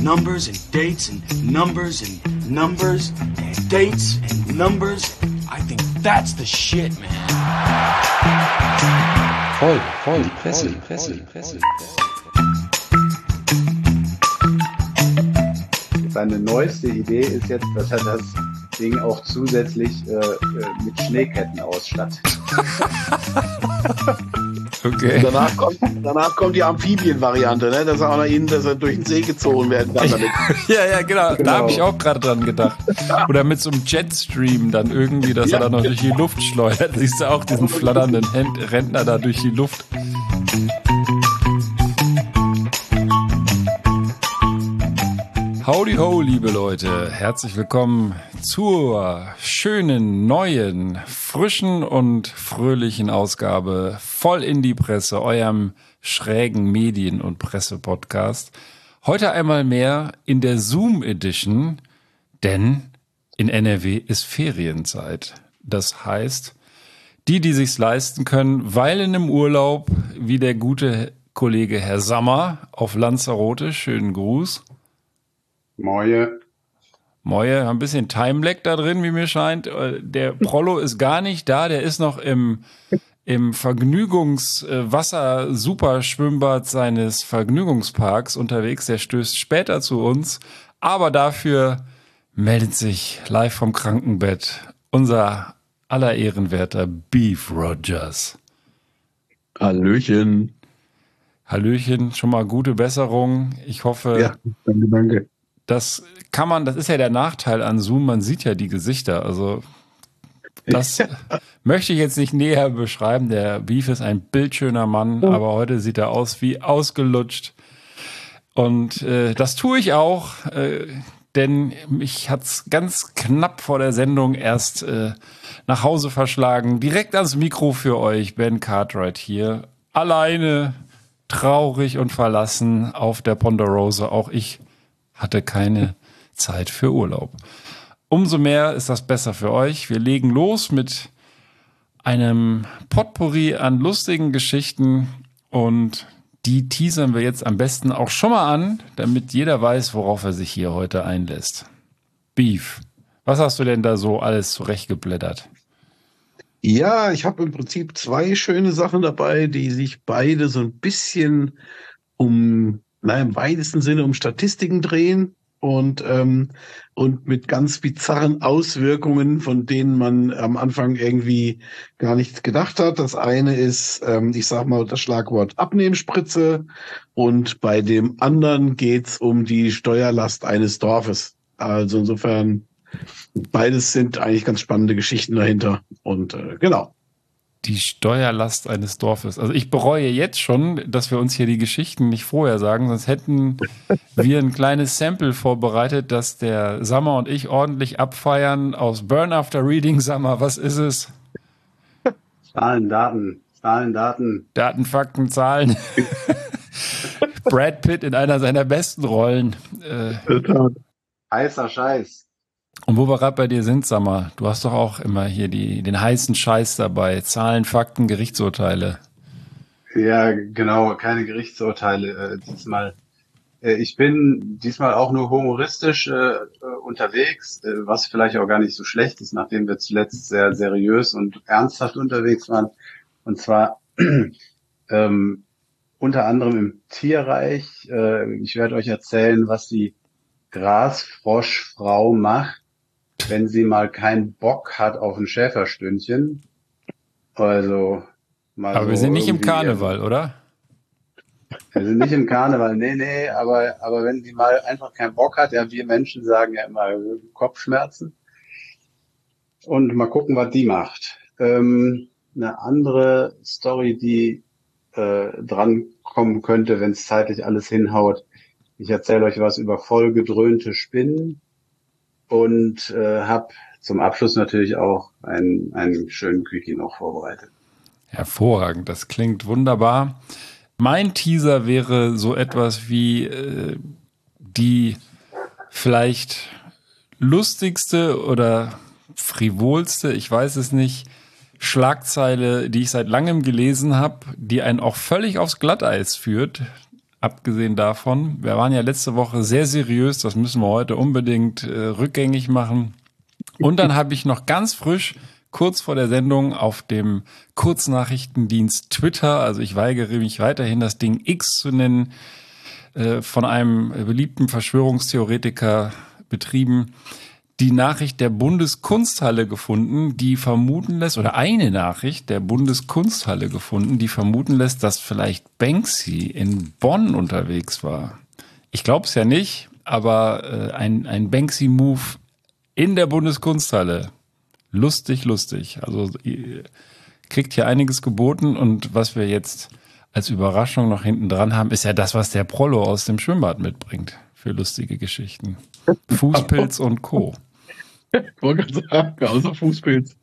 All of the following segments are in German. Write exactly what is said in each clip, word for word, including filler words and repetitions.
numbers and dates and numbers and numbers and dates and numbers. I think that's the shit, man. Voll, voll, die Presse, die Presse, die Presse. Seine neueste Idee ist jetzt, dass er das Ding auch zusätzlich äh, mit Schneeketten ausstattet. Okay. Und danach kommt, danach kommt die Amphibien-Variante, ne? Dass er auch noch ihnen, dass er durch den See gezogen werden kann damit. ja, ja, genau. Genau. Da habe ich auch gerade dran gedacht. Oder mit so einem Jetstream dann irgendwie, dass Ja. er dann noch durch die Luft schleudert. Siehst du auch diesen flatternden Händ- Rentner da durch die Luft. Howdy ho, liebe Leute. Herzlich willkommen zur schönen, neuen, frischen und fröhlichen Ausgabe voll in die Presse, eurem schrägen Medien- und Presse-Podcast. Heute einmal mehr in der Zoom-Edition, denn in N R W ist Ferienzeit. Das heißt, die, die sich's leisten können, weilen im Urlaub, wie der gute Kollege Herr Sammer auf Lanzarote. Schönen Gruß. Moje. Moje, ein bisschen Time-Lag da drin, wie mir scheint. Der Prollo ist gar nicht da, der ist noch im, im Vergnügungswasser-Superschwimmbad seines Vergnügungsparks unterwegs. Der stößt später zu uns, aber dafür meldet sich live vom Krankenbett unser aller ehrenwerter Beef Rogers. Hallöchen. Hallöchen, schon mal gute Besserung. Ich hoffe, Ja, danke, danke. das kann man, das ist ja der Nachteil an Zoom, man sieht ja die Gesichter. Also das möchte ich jetzt nicht näher beschreiben. Der Beef ist ein bildschöner Mann, aber heute sieht er aus wie ausgelutscht. Und äh, das tue ich auch, äh, denn mich hat's ganz knapp vor der Sendung erst äh, nach Hause verschlagen. Direkt ans Mikro für euch, Ben Cartwright hier. Alleine, traurig und verlassen auf der Ponderosa. Auch ich hatte keine Zeit für Urlaub. Umso mehr ist das besser für euch. Wir legen los mit einem Potpourri an lustigen Geschichten und die teasern wir jetzt am besten auch schon mal an, damit jeder weiß, worauf er sich hier heute einlässt. Beef, was hast du denn da so alles zurechtgeblättert? Ja, ich habe im Prinzip zwei schöne Sachen dabei, die sich beide so ein bisschen um, naja, im weitesten Sinne um Statistiken drehen und, ähm, und mit ganz bizarren Auswirkungen, von denen man am Anfang irgendwie gar nichts gedacht hat. Das eine ist, ähm, ich sag mal, das Schlagwort Abnehmspritze und bei dem anderen geht's um die Steuerlast eines Dorfes. Also insofern, beides sind eigentlich ganz spannende Geschichten dahinter und äh, genau. Die Steuerlast eines Dorfes. Also ich bereue jetzt schon, dass wir uns hier die Geschichten nicht vorher sagen, sonst hätten wir ein kleines Sample vorbereitet, dass der Sammer und ich ordentlich abfeiern aus Burn After Reading. Sammer, was ist es? Zahlen, Daten, Zahlen, Daten. Daten, Fakten, Zahlen. Brad Pitt in einer seiner besten Rollen. Äh, Heißer Scheiß. und wo wir gerade bei dir sind, Sammer, du hast doch auch immer hier die, den heißen Scheiß dabei. Zahlen, Fakten, Gerichtsurteile. Ja, genau, keine Gerichtsurteile äh, diesmal. Äh, ich bin diesmal auch nur humoristisch äh, äh, unterwegs, äh, was vielleicht auch gar nicht so schlecht ist, nachdem wir zuletzt sehr seriös und ernsthaft unterwegs waren. Und zwar ähm, unter anderem im Tierreich. Äh, ich werde euch erzählen, was die Grasfroschfrau macht, wenn sie mal keinen Bock hat auf ein Schäferstündchen. Also mal Aber so wir sind nicht im irgendwie, Karneval, oder? Wir sind nicht im Karneval, nee, nee, aber, aber wenn sie mal einfach keinen Bock hat, ja, wir Menschen sagen ja immer Kopfschmerzen. Und mal gucken, was die macht. Ähm, eine andere Story, die äh, drankommen könnte, wenn es zeitlich alles hinhaut. Ich erzähle euch was über vollgedröhnte Spinnen und äh, habe zum Abschluss natürlich auch einen, einen schönen Quickie noch vorbereitet. Hervorragend, das klingt wunderbar. Mein Teaser wäre so etwas wie äh, die vielleicht lustigste oder frivolste, ich weiß es nicht, Schlagzeile, die ich seit langem gelesen habe, die einen auch völlig aufs Glatteis führt. abgesehen davon. Wir waren ja letzte Woche sehr seriös, das müssen wir heute unbedingt äh, rückgängig machen. Und dann habe ich noch ganz frisch, kurz vor der Sendung, auf dem Kurznachrichtendienst Twitter, also ich weigere mich weiterhin, das Ding X zu nennen, äh, von einem beliebten Verschwörungstheoretiker betrieben, die Nachricht der Bundeskunsthalle gefunden, die vermuten lässt, oder eine Nachricht der Bundeskunsthalle gefunden, die vermuten lässt, dass vielleicht Banksy in Bonn unterwegs war. Ich glaube es ja nicht, aber äh, ein, ein Banksy-Move in der Bundeskunsthalle. Lustig, lustig. Also ihr kriegt hier einiges geboten und was wir jetzt als Überraschung noch hinten dran haben, ist ja das, was der Prollo aus dem Schwimmbad mitbringt für lustige Geschichten. Fußpilz und Co. Ich wollte gerade sagen, außer Fußpilz.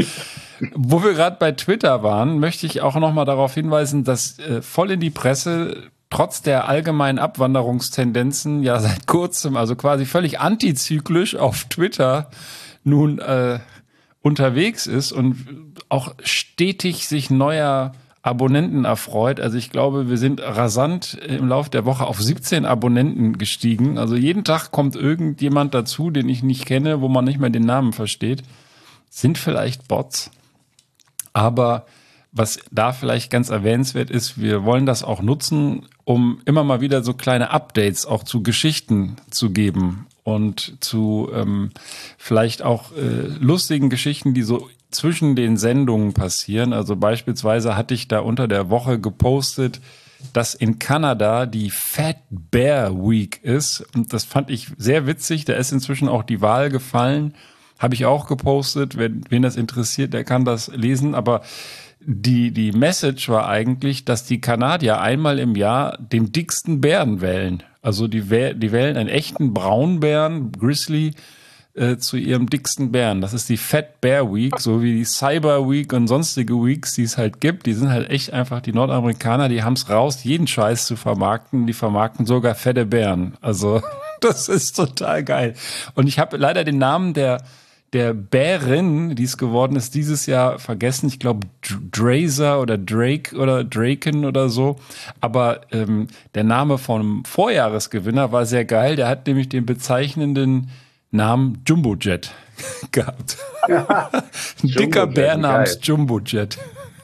Wo wir gerade bei Twitter waren, möchte ich auch noch mal darauf hinweisen, dass äh, voll in die Presse trotz der allgemeinen Abwanderungstendenzen ja seit kurzem, also quasi völlig antizyklisch auf Twitter nun äh, unterwegs ist und auch stetig sich neuer Abonnenten erfreut. Also ich glaube, wir sind rasant im Laufe der Woche auf siebzehn Abonnenten gestiegen. Also jeden Tag kommt irgendjemand dazu, den ich nicht kenne, wo man nicht mehr den Namen versteht. Sind vielleicht Bots. Aber was da vielleicht ganz erwähnenswert ist, wir wollen das auch nutzen, um immer mal wieder so kleine Updates auch zu Geschichten zu geben und zu ähm, vielleicht auch äh, lustigen Geschichten, die so zwischen den Sendungen passieren. Also beispielsweise hatte ich da unter der Woche gepostet, dass in Kanada die Fat Bear Week ist. Und das fand ich sehr witzig. Da ist inzwischen auch die Wahl gefallen. Habe ich auch gepostet. Wen, wen das interessiert, der kann das lesen. Aber die, die Message war eigentlich, dass die Kanadier einmal im Jahr den dicksten Bären wählen. Also die, die wählen einen echten Braunbären, Grizzly, Äh, zu ihrem dicksten Bären. Das ist die Fat Bear Week, so wie die Cyber Week und sonstige Weeks, die es halt gibt. Die sind halt echt einfach, die Nordamerikaner, die haben es raus, jeden Scheiß zu vermarkten. Die vermarkten sogar fette Bären. Also das ist total geil. Und ich habe leider den Namen der der Bärin, die es geworden ist, dieses Jahr vergessen. Ich glaube Drazer oder Drake oder Draken oder so. Aber ähm, der Name vom Vorjahresgewinner war sehr geil. Der hat nämlich den bezeichnenden Namen Jumbojet gehabt. Ja, ein dicker Bär namens Jumbojet.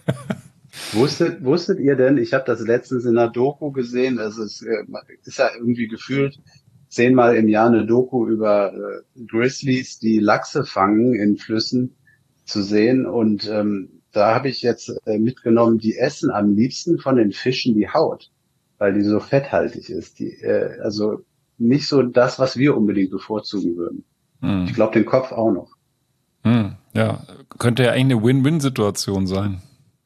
Wusstet, wusstet ihr denn, ich habe das letztens in einer Doku gesehen, es ist, ist ja irgendwie gefühlt zehnmal im Jahr eine Doku über äh, Grizzlies, die Lachse fangen in Flüssen, zu sehen. Und ähm, da habe ich jetzt äh, mitgenommen, die essen am liebsten von den Fischen die Haut, weil die so fetthaltig ist. Die, äh, also nicht so das, was wir unbedingt bevorzugen würden. Hm. Ich glaube, den Kopf auch noch. Hm. Ja, könnte ja eigentlich eine Win-Win-Situation sein.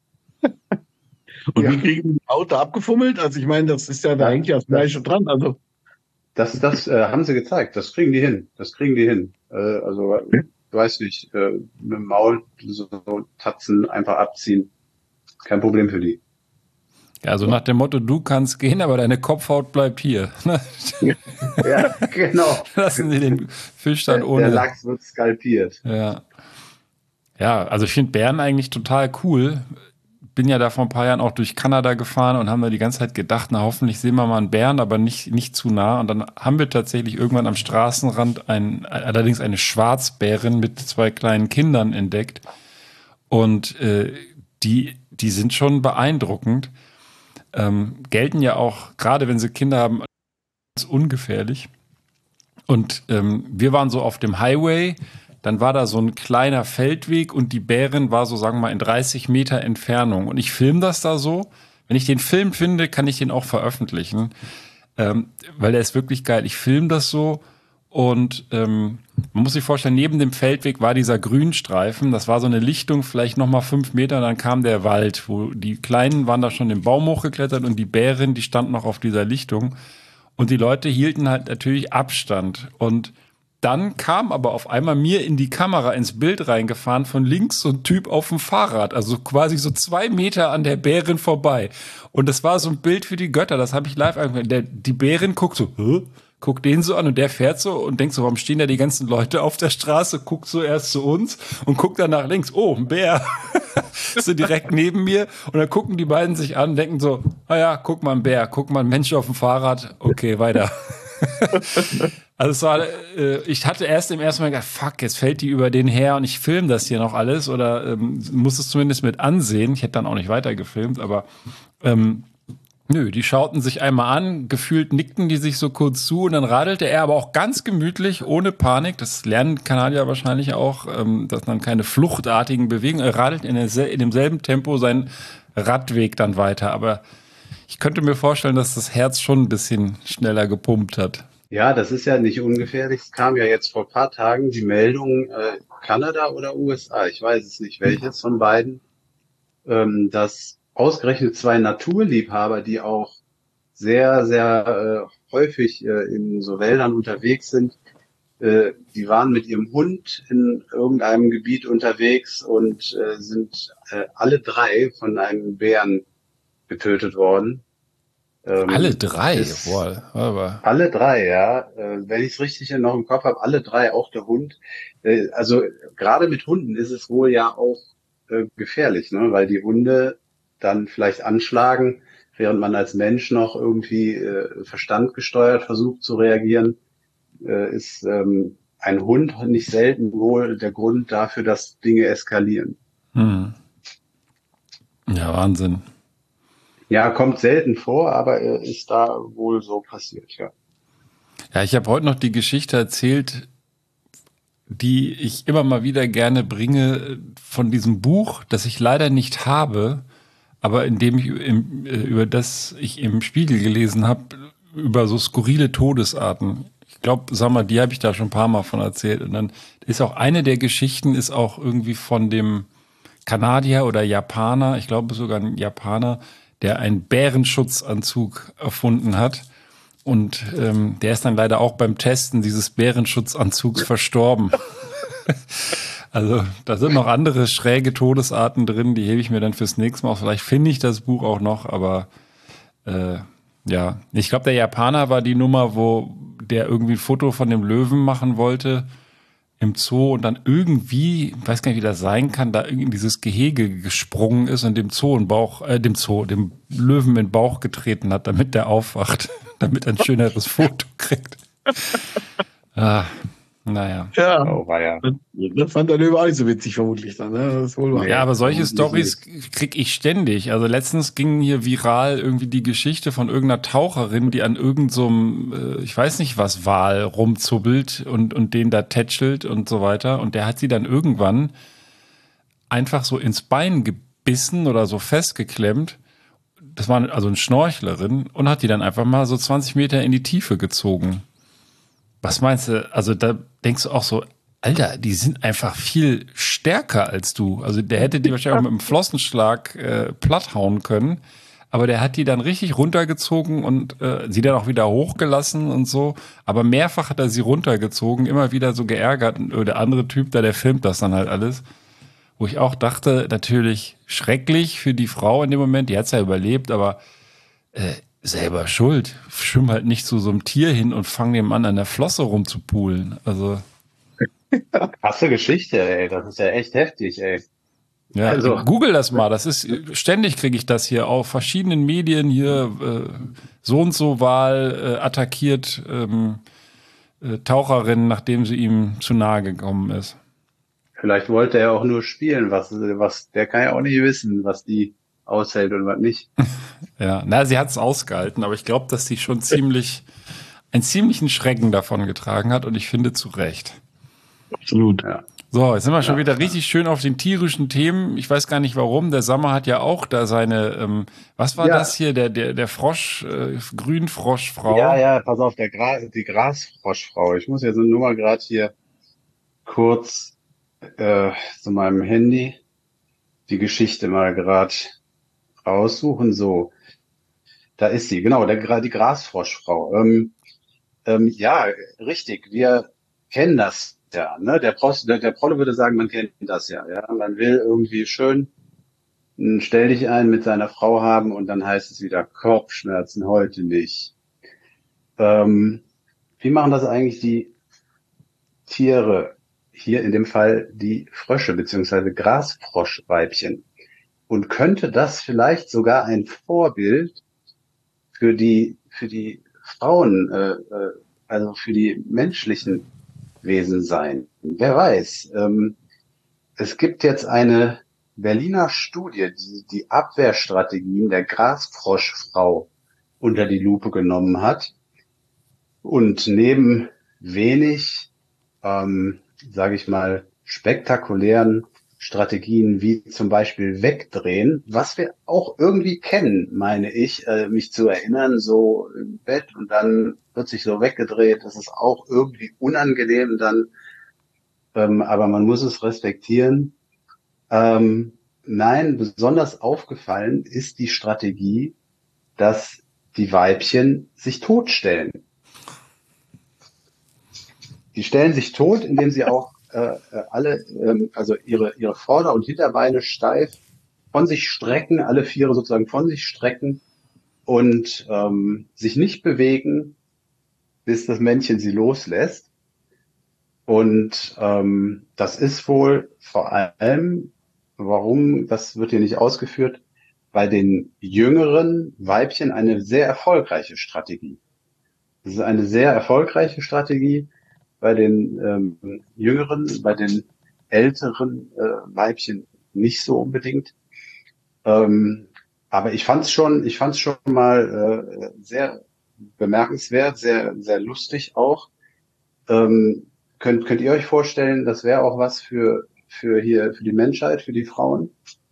Und ja. wie kriegen die Haut abgefummelt? Also ich meine, das ist ja da hängt ja das Fleisch dran. Also das, das äh, haben sie gezeigt. Das kriegen die hin. Das kriegen die hin. Äh, also ich weiß nicht, äh, mit dem Maul so, so Tatzen einfach abziehen. Kein Problem für die. Ja, also nach dem Motto, du kannst gehen, aber deine Kopfhaut bleibt hier. Ja, genau. Lassen Sie den Fisch dann ohne. Der Lachs wird skalpiert. Ja. Ja, also ich finde Bären eigentlich total cool. Bin ja da vor ein paar Jahren auch durch Kanada gefahren und haben da die ganze Zeit gedacht, na hoffentlich sehen wir mal einen Bären, aber nicht, nicht zu nah. Und dann haben wir tatsächlich irgendwann am Straßenrand ein, allerdings eine Schwarzbärin mit zwei kleinen Kindern entdeckt. Und äh, die, die sind schon beeindruckend. Ähm, gelten ja auch, gerade wenn sie Kinder haben, als ungefährlich. Und ähm, wir waren so auf dem Highway, dann war da so ein kleiner Feldweg und die Bärin war so, sagen wir mal, in dreißig Meter Entfernung. Und ich filme das da so. Wenn ich den Film finde, kann ich den auch veröffentlichen, ähm, weil der ist wirklich geil. Ich filme das so und ähm, man muss sich vorstellen, neben dem Feldweg war dieser Grünstreifen. Das war so eine Lichtung, vielleicht nochmal fünf Meter, dann kam der Wald, wo die Kleinen waren da schon den Baum hochgeklettert und die Bärin, die stand noch auf dieser Lichtung. Und die Leute hielten halt natürlich Abstand. Und dann kam aber auf einmal mir in die Kamera ins Bild reingefahren von links so ein Typ auf dem Fahrrad, also quasi so zwei Meter an der Bärin vorbei. Und das war so ein Bild für die Götter, das habe ich live angefangen. Der, die Bärin guckt so, hä? Guckt den so an und der fährt so und denkt so, warum stehen da die ganzen Leute auf der Straße, guckt so erst zu uns und guckt dann nach links, oh, ein Bär. So direkt neben mir und dann gucken die beiden sich an und denken so, ah ja, guck mal ein Bär, guck mal ein Mensch auf dem Fahrrad, okay, weiter. Also es war, äh, ich hatte erst im ersten Mal gedacht, fuck, jetzt fällt die über den her und ich filme das hier noch alles oder ähm, muss es zumindest mit ansehen. Ich hätte dann auch nicht weiter gefilmt, aber ähm, nö, die schauten sich einmal an, gefühlt nickten die sich so kurz zu und dann radelte er aber auch ganz gemütlich, ohne Panik, das lernen Kanadier wahrscheinlich auch, ähm, dass dann keine fluchtartigen Bewegungen, er radelt in, der, in demselben Tempo seinen Radweg dann weiter, aber ich könnte mir vorstellen, dass das Herz schon ein bisschen schneller gepumpt hat. Ja, das ist ja nicht ungefährlich. Es kam ja jetzt vor ein paar Tagen die Meldung, äh, Kanada oder U S A, ich weiß es nicht, welches von beiden, ähm, dass ausgerechnet zwei Naturliebhaber, die auch sehr, sehr äh, häufig äh, in so Wäldern unterwegs sind, äh, die waren mit ihrem Hund in irgendeinem Gebiet unterwegs und äh, sind äh, alle drei von einem Bären getötet worden. Ähm, Alle drei? ist- Boah, aber Alle drei, ja. Äh, wenn ich es richtig noch im Kopf habe, alle drei, auch der Hund. Äh, also gerade mit Hunden ist es wohl ja auch äh, gefährlich, ne? Weil die Hunde dann vielleicht anschlagen, während man als Mensch noch irgendwie äh, verstandgesteuert versucht zu reagieren, äh, ist ähm, ein Hund nicht selten wohl der Grund dafür, dass Dinge eskalieren. hm. Ja, Wahnsinn. Ja, kommt selten vor, aber äh, ist da wohl so passiert, ja. Ja, ich habe heute noch die Geschichte erzählt, die ich immer mal wieder gerne bringe von diesem Buch, das ich leider nicht habe, aber in dem ich im, äh, über das ich im Spiegel gelesen habe, über so skurrile Todesarten. Ich glaube, sag mal, die habe ich da schon ein paar Mal von erzählt. Und dann ist auch eine der Geschichten ist auch irgendwie von dem Kanadier oder Japaner, ich glaube sogar ein Japaner, der einen Bärenschutzanzug erfunden hat. Und ähm, der ist dann leider auch beim Testen dieses Bärenschutzanzugs verstorben. Also da sind noch andere schräge Todesarten drin, die hebe ich mir dann fürs nächste Mal auf. Vielleicht finde ich das Buch auch noch, aber äh, ja. Ich glaube, der Japaner war die Nummer, wo der irgendwie ein Foto von dem Löwen machen wollte im Zoo und dann irgendwie, ich weiß gar nicht, wie das sein kann, da irgendwie in dieses Gehege gesprungen ist und dem Zoo in Bauch, äh, dem Zoo, dem Löwen in den Bauch getreten hat, damit der aufwacht, damit er ein schöneres Foto kriegt. Ah, naja. Ja, Oh, war ja. das, das fand der Löwe auch nicht so witzig, vermutlich dann. Ne? Das ist wohl wahr. Ja, aber solche vermutlich Stories krieg ich ständig. Also letztens ging hier viral irgendwie die Geschichte von irgendeiner Taucherin, die an irgend so einem, äh, ich weiß nicht was, Wal rumzubbelt und, und den da tätschelt und so weiter. Und der hat sie dann irgendwann einfach so ins Bein gebissen oder so festgeklemmt. Das war also eine Schnorchlerin und hat die dann einfach mal so zwanzig Meter in die Tiefe gezogen. Was meinst du? Also da denkst du auch so, Alter, die sind einfach viel stärker als du. Also der hätte die wahrscheinlich auch mit einem Flossenschlag äh, platthauen können. Aber der hat die dann richtig runtergezogen und äh, sie dann auch wieder hochgelassen und so. Aber mehrfach hat er sie runtergezogen, immer wieder so geärgert. Und der andere Typ da, der filmt das dann halt alles. Wo ich auch dachte, natürlich schrecklich für die Frau in dem Moment. Die hat's ja überlebt, aber äh, selber schuld. Schwimm halt nicht zu so einem Tier hin und fang dem an, an der Flosse rumzupulen. Also Krasse Geschichte, ey. Das ist ja echt heftig, ey. ja, Also- Google das mal. Das ist ständig kriege ich das hier auf verschiedenen Medien hier äh, so und so Wal äh, attackiert ähm, äh, Taucherin, nachdem sie ihm zu nahe gekommen ist. Vielleicht wollte er auch nur spielen, was, was, der kann ja auch nicht wissen, was die aushält und was nicht. Ja, na, sie hat es ausgehalten, aber ich glaube, dass sie schon ziemlich einen ziemlichen Schrecken davon getragen hat und ich finde zu Recht. Absolut. Ja. So, jetzt sind wir schon Ja. wieder richtig schön auf den tierischen Themen. Ich weiß gar nicht warum. Der Sammer hat ja auch da seine, ähm, was war Ja. das hier? Der, der, der Frosch, äh, Grünfroschfrau. Ja, ja, pass auf, der Gra die Grasfroschfrau. Ich muss jetzt nur mal gerade hier kurz äh, zu meinem Handy die Geschichte mal gerade raussuchen. So, da ist sie, genau, der, Gra- die Grasfroschfrau. Ähm, ähm, ja, richtig, wir kennen das ja. Ne? Der, Pros, der, der Prolle würde sagen, man kennt das ja. Ja, man will irgendwie schön ein Stell dich ein mit seiner Frau haben und dann heißt es wieder Kopfschmerzen heute nicht. Ähm, wie machen das eigentlich die Tiere? Hier in dem Fall die Frösche beziehungsweise Grasfroschweibchen. Und könnte das vielleicht sogar ein Vorbild für die, für die Frauen, äh, äh, also für die menschlichen Wesen sein. Wer weiß. Ähm, es gibt jetzt eine Berliner Studie, die die Abwehrstrategien der Grasfroschfrau unter die Lupe genommen hat und neben wenig, ähm, sage ich mal, spektakulären Strategien wie zum Beispiel Wegdrehen, was wir auch irgendwie kennen, meine ich, äh, mich zu erinnern, so im Bett und dann wird sich so weggedreht. Das ist auch irgendwie unangenehm dann, ähm, aber man muss es respektieren. Ähm, nein, besonders aufgefallen ist die Strategie, dass die Weibchen sich totstellen. Die stellen sich tot, indem sie auch äh, alle, ähm, also ihre ihre Vorder- und Hinterbeine steif von sich strecken, alle Viere sozusagen von sich strecken und ähm, sich nicht bewegen, bis das Männchen sie loslässt. Und ähm, das ist wohl vor allem, warum, das wird hier nicht ausgeführt, bei den jüngeren Weibchen eine sehr erfolgreiche Strategie. Das ist eine sehr erfolgreiche Strategie bei den ähm, jüngeren, bei den älteren äh, Weibchen nicht so unbedingt. Ähm, aber ich fand's schon, ich fand's schon mal äh, sehr bemerkenswert, sehr sehr lustig auch. Ähm, könnt könnt ihr euch vorstellen, das wäre auch was für für hier für die Menschheit, für die Frauen?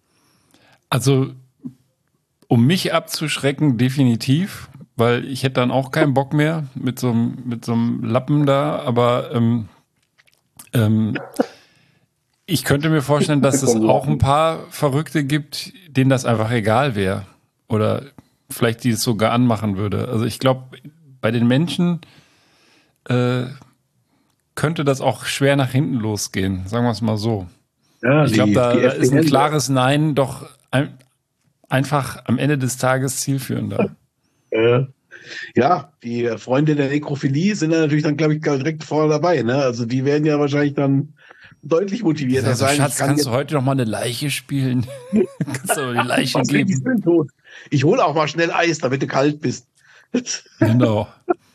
Also, um mich abzuschrecken, definitiv, weil ich hätte dann auch keinen Bock mehr mit so einem mit so einem Lappen da, aber ähm, ähm, ich könnte mir vorstellen, dass es auch ein paar Verrückte gibt, denen das einfach egal wäre oder vielleicht die es sogar anmachen würde. Also ich glaube, bei den Menschen äh, könnte das auch schwer nach hinten losgehen, sagen wir es mal so. Ja, Ich glaube, die, da, die da ist ein F D N, klares Nein doch ein, einfach am Ende des Tages zielführender. äh, ja, die Freunde der Nekrophilie sind da natürlich dann, glaube ich, direkt vorne dabei. Ne? Also die werden ja wahrscheinlich dann deutlich motivierter Also, sein. Schatz, Ich kann kannst jetzt, du heute noch mal eine Leiche spielen? Kannst du aber die Leiche was will die geben? denn tot? Ich hole auch mal schnell Eis, damit du kalt bist. Genau.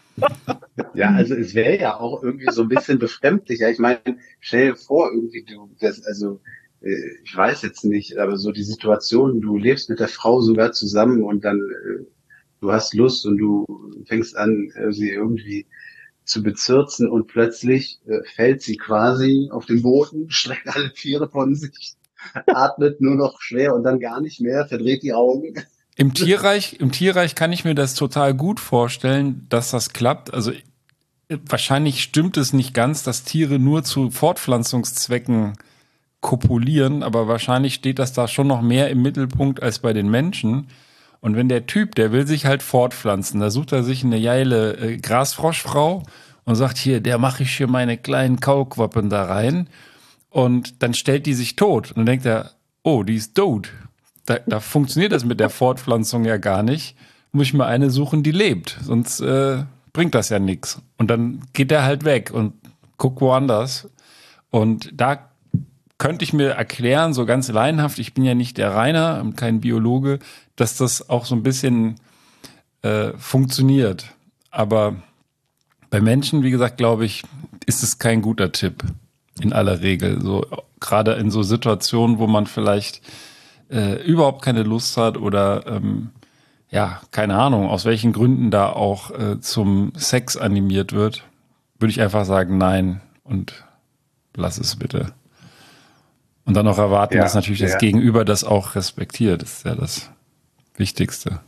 Ja, also es wäre ja auch irgendwie so ein bisschen befremdlich. Ja, ich meine, stell dir vor, irgendwie du, das, also äh, ich weiß jetzt nicht, aber so die Situation, du lebst mit der Frau sogar zusammen und dann äh, du hast Lust und du fängst an, äh, sie irgendwie zu bezirzen und plötzlich äh, fällt sie quasi auf den Boden, streckt alle Viere von sich, atmet nur noch schwer und dann gar nicht mehr, verdreht die Augen. Im Tierreich, im Tierreich kann ich mir das total gut vorstellen, dass das klappt. Also äh, wahrscheinlich stimmt es nicht ganz, dass Tiere nur zu Fortpflanzungszwecken kopulieren, aber wahrscheinlich steht das da schon noch mehr im Mittelpunkt als bei den Menschen. Und wenn der Typ, der will sich halt fortpflanzen, da sucht er sich eine geile äh, Grasfroschfrau und sagt, hier, der mache ich hier meine kleinen Kaulquappen da rein. Und dann stellt die sich tot. Und dann denkt er, oh, die ist tot. Da, da funktioniert das mit der Fortpflanzung ja gar nicht. Muss ich mal eine suchen, die lebt. Sonst äh, bringt das ja nichts. Und dann geht er halt weg und guckt woanders. Und da könnte ich mir erklären, so ganz laienhaft, ich bin ja nicht der Rainer und kein Biologe, dass das auch so ein bisschen äh, funktioniert. Aber bei Menschen, wie gesagt, glaube ich, ist es kein guter Tipp in aller Regel. So gerade in so Situationen, wo man vielleicht äh, überhaupt keine Lust hat oder ähm, ja, keine Ahnung, aus welchen Gründen da auch äh, zum Sex animiert wird, würde ich einfach sagen, nein und lass es bitte. Und dann auch erwarten, Ja, dass natürlich das ja. Gegenüber das auch respektiert. Das ist ja das Wichtigste.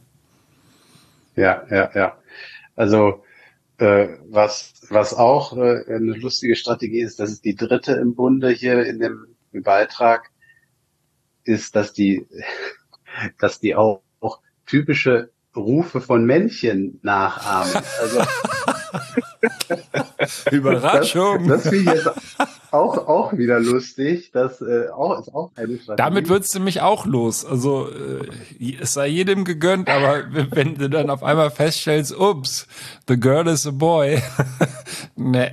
Ja, ja, ja. Also äh, was was auch äh, eine lustige Strategie ist, das ist die dritte im Bunde hier in dem Beitrag, ist, dass die dass die auch, auch typische Rufe von Männchen nachahmen. Also Überraschung! Das, das finde ich jetzt auch auch wieder lustig. Das äh, auch ist auch eine Strategie. Damit wird's nämlich auch los. Also äh, es sei jedem gegönnt, aber wenn du dann auf einmal feststellst, ups, the girl is a boy. Nee.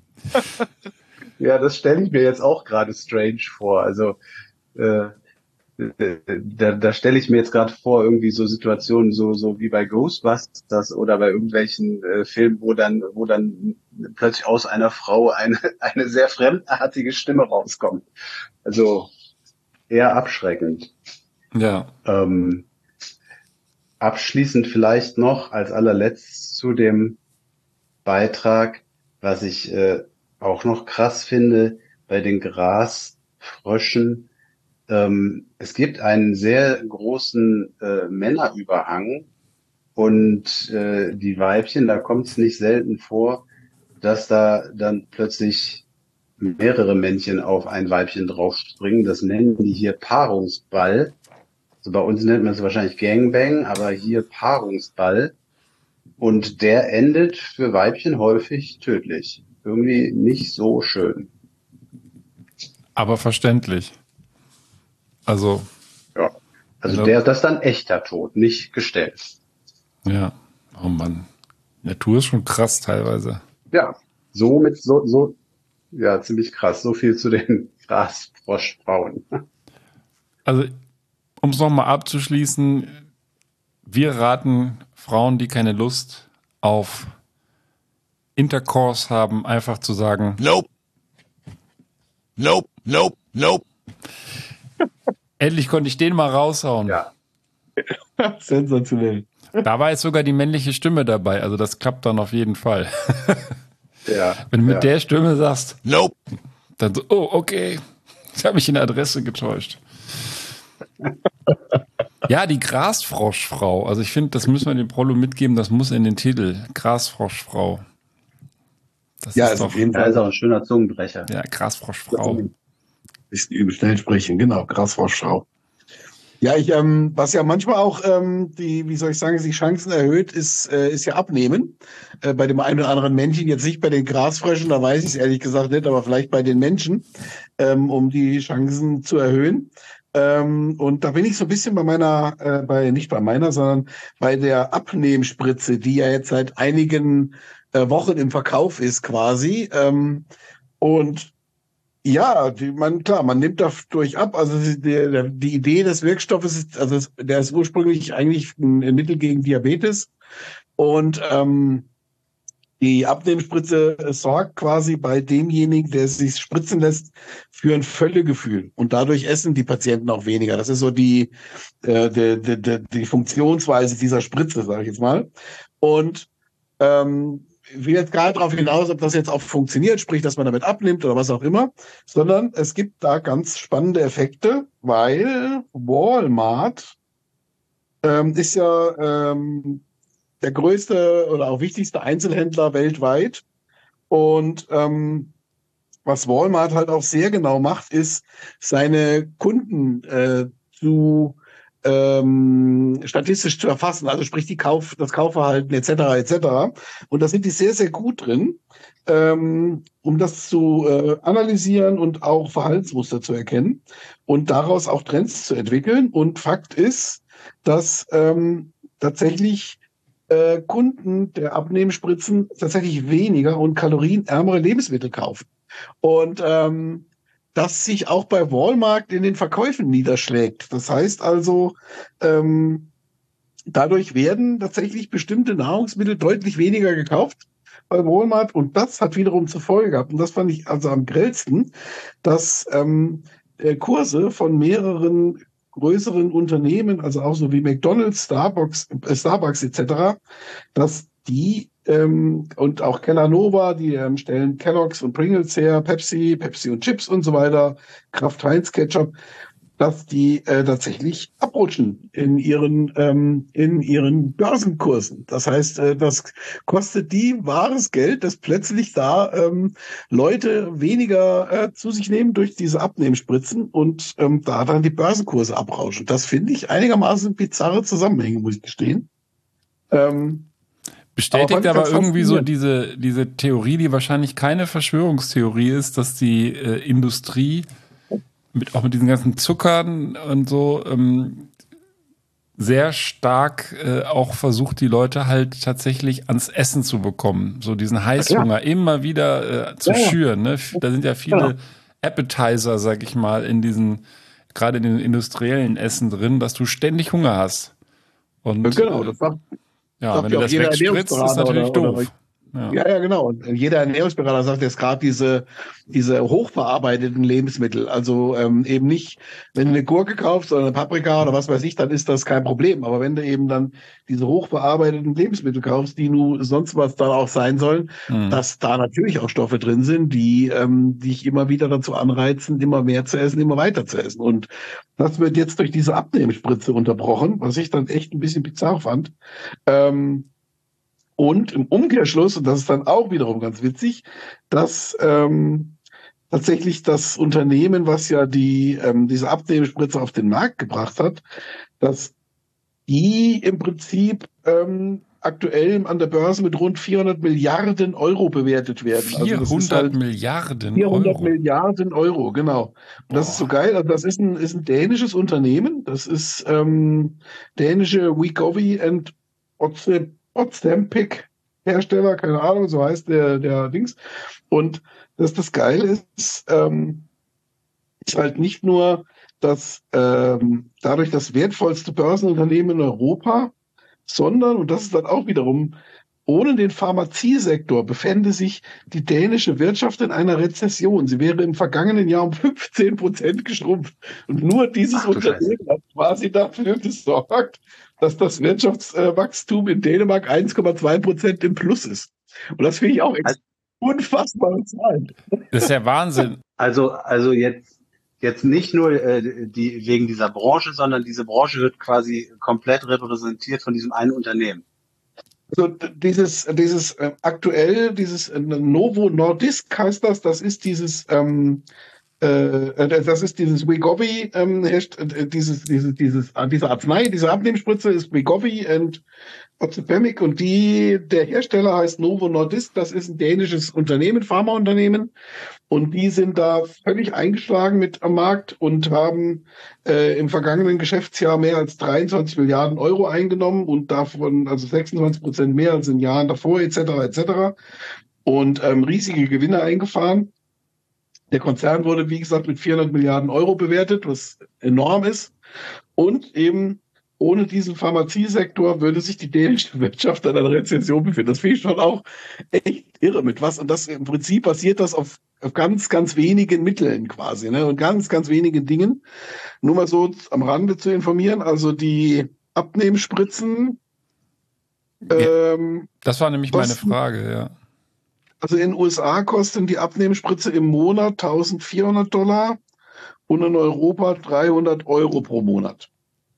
Ja, das stelle ich mir jetzt auch gerade strange vor. Also äh, Da, da stelle ich mir jetzt gerade vor, irgendwie so Situationen, so, so wie bei Ghostbusters oder bei irgendwelchen äh, Filmen, wo dann, wo dann plötzlich aus einer Frau eine, eine sehr fremdartige Stimme rauskommt. Also eher abschreckend. Ja. Ähm, abschließend vielleicht noch als allerletztes zu dem Beitrag, was ich äh, auch noch krass finde bei den Grasfröschen. Ähm, es gibt einen sehr großen äh, Männerüberhang und äh, die Weibchen, da kommt es nicht selten vor, dass da dann plötzlich mehrere Männchen auf ein Weibchen draufspringen. Das nennen die hier Paarungsball. Also bei uns nennt man es wahrscheinlich Gangbang, aber hier Paarungsball. Und der endet für Weibchen häufig tödlich. Irgendwie nicht so schön. Aber verständlich. Also. Ja. Also Ja. der, das ist dann echter Tod, nicht gestellt. Ja. Oh Mann. Natur ist schon krass teilweise. Ja. So mit, so, so, ja, ziemlich krass. So viel zu den Grasfroschfrauen. Also, um es nochmal abzuschließen, wir raten Frauen, die keine Lust auf Intercourse haben, einfach zu sagen, Nope. Nope, nope, nope. endlich konnte ich den mal raushauen. Ja. Sensationell. Da war jetzt sogar die männliche Stimme dabei, also das klappt dann auf jeden Fall. Ja. Wenn du mit ja. der Stimme sagst, Nope. dann so, oh, okay, ich habe mich in der Adresse getäuscht. Ja, die Grasfroschfrau, also ich finde, das müssen wir dem Prollo mitgeben, das muss in den Titel, Grasfroschfrau. Das Ja, ist ist doch, auf jeden Ja, Fall. ist auch ein schöner Zungenbrecher. ja, Grasfroschfrau. Ist übel schnell sprechen, genau, Grasfroschfrau. Ja, ich, ähm, was ja manchmal auch ähm, die, wie soll ich sagen, die Chancen erhöht, ist, äh, ist ja Abnehmen. Äh, bei dem einen oder anderen Männchen, jetzt nicht bei den Grasfröschen, da weiß ich es ehrlich gesagt nicht, aber vielleicht bei den Menschen, ähm, um die Chancen zu erhöhen. Ähm, und da bin ich so ein bisschen bei meiner, äh, bei nicht bei meiner, sondern bei der Abnehmspritze, die ja jetzt seit einigen äh, Wochen im Verkauf ist quasi. Ähm, und ja, die, man, klar, man nimmt dadurch ab. Also die, die, die Idee des Wirkstoffes ist, also es- der ist ursprünglich eigentlich ein, ein Mittel gegen Diabetes. Und ähm, die Abnehmspritze sorgt quasi bei demjenigen, der es sich spritzen lässt, für ein Völlegefühl. Und dadurch essen die Patienten auch weniger. Das ist so die, äh, die, die, die, die Funktionsweise dieser Spritze, sage ich jetzt mal. Und ähm, ich will jetzt gar nicht darauf hinaus, ob das jetzt auch funktioniert, sprich, dass man damit abnimmt oder was auch immer, sondern es gibt da ganz spannende Effekte, weil Walmart ähm, ist ja ähm, der größte oder auch wichtigste Einzelhändler weltweit. Und ähm, was Walmart halt auch sehr genau macht, ist, seine Kunden äh, zu ähm, statistisch zu erfassen, also sprich die Kauf, das Kaufverhalten et cetera et cetera. Und da sind die sehr, sehr gut drin, ähm, um das zu äh, analysieren und auch Verhaltensmuster zu erkennen und daraus auch Trends zu entwickeln. Und Fakt ist, dass ähm, tatsächlich äh, Kunden der Abnehmspritzen tatsächlich weniger und kalorienärmere Lebensmittel kaufen. Und ähm, das sich auch bei Walmart in den Verkäufen niederschlägt. Das heißt also, ähm, dadurch werden tatsächlich bestimmte Nahrungsmittel deutlich weniger gekauft bei Walmart. Und das hat wiederum zur Folge gehabt, und das fand ich also am grellsten, dass ähm, äh, Kurse von mehreren größeren Unternehmen, also auch so wie McDonald's, Starbucks, äh, Starbucks et cetera, dass die ähm, und auch Kellanova, die ähm, stellen Kellogg's und Pringles her, Pepsi, Pepsi und Chips und so weiter, Kraft Heinz Ketchup, dass die äh, tatsächlich abrutschen in ihren ähm, in ihren Börsenkursen. Das heißt, äh, das kostet die wahres Geld, dass plötzlich da ähm, Leute weniger äh, zu sich nehmen durch diese Abnehmspritzen und ähm, da dann die Börsenkurse abrauschen. Das finde ich einigermaßen bizarre Zusammenhänge, muss ich gestehen. Ähm, Bestätigt Aber aber, fand ich irgendwie so faszinierend. diese, diese Theorie, die wahrscheinlich keine Verschwörungstheorie ist, dass die äh, Industrie mit, auch mit diesen ganzen Zuckern und so ähm, sehr stark äh, auch versucht, die Leute halt tatsächlich ans Essen zu bekommen. So diesen Heißhunger immer wieder äh, zu Ja, ja. schüren. Ne? Da sind ja viele Genau. Appetizer, sag ich mal, in diesen gerade in den industriellen Essen drin, dass du ständig Hunger hast. Und Genau, das sagt, ja, sagt wenn ja du auch das jeder wegspritzt, ist Ernährungsberater natürlich oder, doof. oder Ja, ja, genau. Und jeder Ernährungsberater sagt jetzt gerade diese, diese hochverarbeiteten Lebensmittel. Also ähm, eben nicht, wenn du eine Gurke kaufst oder eine Paprika oder was weiß ich, dann ist das kein Problem. Aber wenn du eben dann diese hochverarbeiteten Lebensmittel kaufst, die nun sonst was dann auch sein sollen, Mhm. dass da natürlich auch Stoffe drin sind, die ähm, dich immer wieder dazu anreizen, immer mehr zu essen, immer weiter zu essen. Und das wird jetzt durch diese Abnehmspritze unterbrochen, was ich dann echt ein bisschen bizarr fand. Ähm, Und im Umkehrschluss, und das ist dann auch wiederum ganz witzig, dass ähm, tatsächlich das Unternehmen, was ja die ähm, diese Abnehmspritze auf den Markt gebracht hat, dass die im Prinzip ähm, aktuell an der Börse mit rund vierhundert Milliarden Euro bewertet werden. Also das ist vierhundert halt Milliarden vierhundert Euro. Milliarden Euro, genau. Und das ist so geil. Also das ist ein, ist ein dänisches Unternehmen. Das ist ähm, dänische Wegovy and Otse- Ozempic Hersteller, keine Ahnung, so heißt der, der Dings. Und dass das Geile ist, ähm, ist halt nicht nur das ähm, dadurch das wertvollste Börsenunternehmen in Europa, sondern, und das ist dann auch wiederum, ohne den Pharmaziesektor befände sich die dänische Wirtschaft in einer Rezession. Sie wäre im vergangenen Jahr um fünfzehn Prozent geschrumpft. Und nur dieses Ach du Unternehmen hat quasi dafür gesorgt, dass das Wirtschaftswachstum in Dänemark eins Komma zwei Prozent im Plus ist. Und das finde ich auch ex- unfassbare Zahlen. Das ist ja Wahnsinn. Also, also jetzt, jetzt nicht nur äh, die wegen dieser Branche, sondern diese Branche wird quasi komplett repräsentiert von diesem einen Unternehmen. Also d- dieses, dieses äh, aktuell, dieses äh, Novo Nordisk heißt das, das ist dieses, ähm, äh, äh, das ist dieses Wegovy, ähm, herst- äh, dieses, dieses, dieses, äh, diese Arznei, diese Abnehmspritze ist Wegovy und Ozempic und die, der Hersteller heißt Novo Nordisk, das ist ein dänisches Unternehmen, Pharmaunternehmen. Und die sind da völlig eingeschlagen mit am Markt und haben äh, im vergangenen Geschäftsjahr mehr als dreiundzwanzig Milliarden Euro eingenommen und davon also sechsundzwanzig Prozent mehr als in Jahren davor et cetera et cetera und ähm, riesige Gewinne eingefahren. Der Konzern wurde, wie gesagt, mit vierhundert Milliarden Euro bewertet, was enorm ist. Und eben ohne diesen Pharmaziesektor würde sich die dänische Wirtschaft in einer Rezession befinden. Das finde ich schon auch echt irre mit was. Und das im Prinzip basiert das auf, auf ganz, ganz wenigen Mitteln quasi, ne? Und ganz, ganz wenigen Dingen. Nur mal so am Rande zu informieren. Also die Abnehmspritzen, Ja. ähm, Das war nämlich meine kosten- Frage, ja. also in den U S A kosten die Abnehmspritze im Monat eintausendvierhundert Dollar und in Europa dreihundert Euro pro Monat.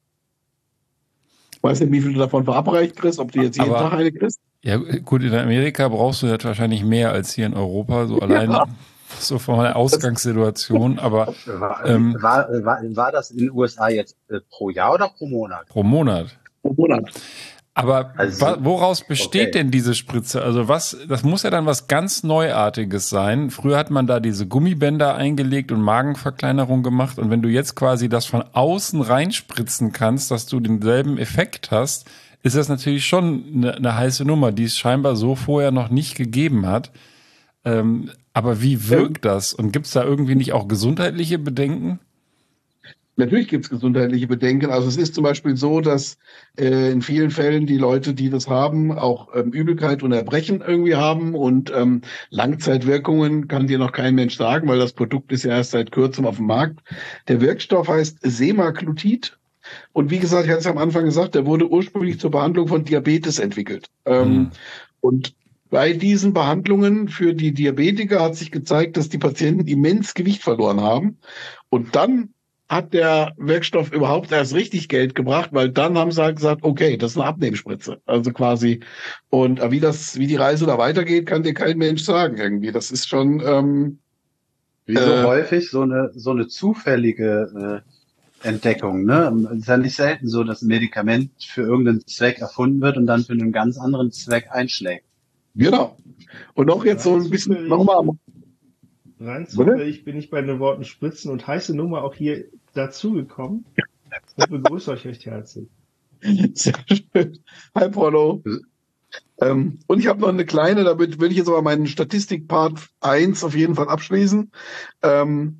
Ich weiß nicht, wie viel du davon verabreicht kriegst, ob du jetzt jeden Aber- Tag eine kriegst. Ja, gut, in Amerika brauchst du jetzt wahrscheinlich mehr als hier in Europa, so allein Ja. so von der Ausgangssituation, aber War, Ähm, war, war, war das in den U S A jetzt äh, pro Jahr oder pro Monat? pro Monat. Pro Monat. Aber Also- wa woraus besteht okay. denn diese Spritze? Also was, das muss ja dann was ganz Neuartiges sein. Früher hat man da diese Gummibänder eingelegt und Magenverkleinerung gemacht. Und wenn du jetzt quasi das von außen reinspritzen kannst, dass du denselben Effekt hast, ist das natürlich schon eine, eine heiße Nummer, die es scheinbar so vorher noch nicht gegeben hat. Ähm, aber wie wirkt das? Und gibt es da irgendwie nicht auch gesundheitliche Bedenken? Natürlich gibt es gesundheitliche Bedenken. Also es ist zum Beispiel so, dass äh, in vielen Fällen die Leute, die das haben, auch ähm, Übelkeit und Erbrechen irgendwie haben. Und ähm, Langzeitwirkungen kann dir noch kein Mensch sagen, weil das Produkt ist ja erst seit kurzem auf dem Markt. Der Wirkstoff heißt Semaglutid. Und wie gesagt, ich hatte es am Anfang gesagt, der wurde ursprünglich zur Behandlung von Diabetes entwickelt. Ähm, Mhm. Und bei diesen Behandlungen für die Diabetiker hat sich gezeigt, dass die Patienten immens Gewicht verloren haben. Und dann hat der Wirkstoff überhaupt erst richtig Geld gebracht, weil dann haben sie halt gesagt, okay, das ist eine Abnehmspritze. Also quasi. Und äh, wie das, wie die Reise da weitergeht, kann dir kein Mensch sagen irgendwie. Das ist schon, ähm, Wie so Äh, häufig so eine so eine zufällige äh, Entdeckung, ne? Es ist ja nicht selten so, dass ein Medikament für irgendeinen Zweck erfunden wird und dann für einen ganz anderen Zweck einschlägt. genau. Und noch jetzt so ein bisschen, nochmal. Rein Bitte? zufällig bin ich bei den Worten Spritzen und heiße Nummer auch hier dazugekommen und begrüße euch recht herzlich. Sehr schön. Hi, Paulo. Ähm, und ich habe noch eine kleine, damit will ich jetzt aber meinen Statistik-Part eins auf jeden Fall abschließen. Ähm,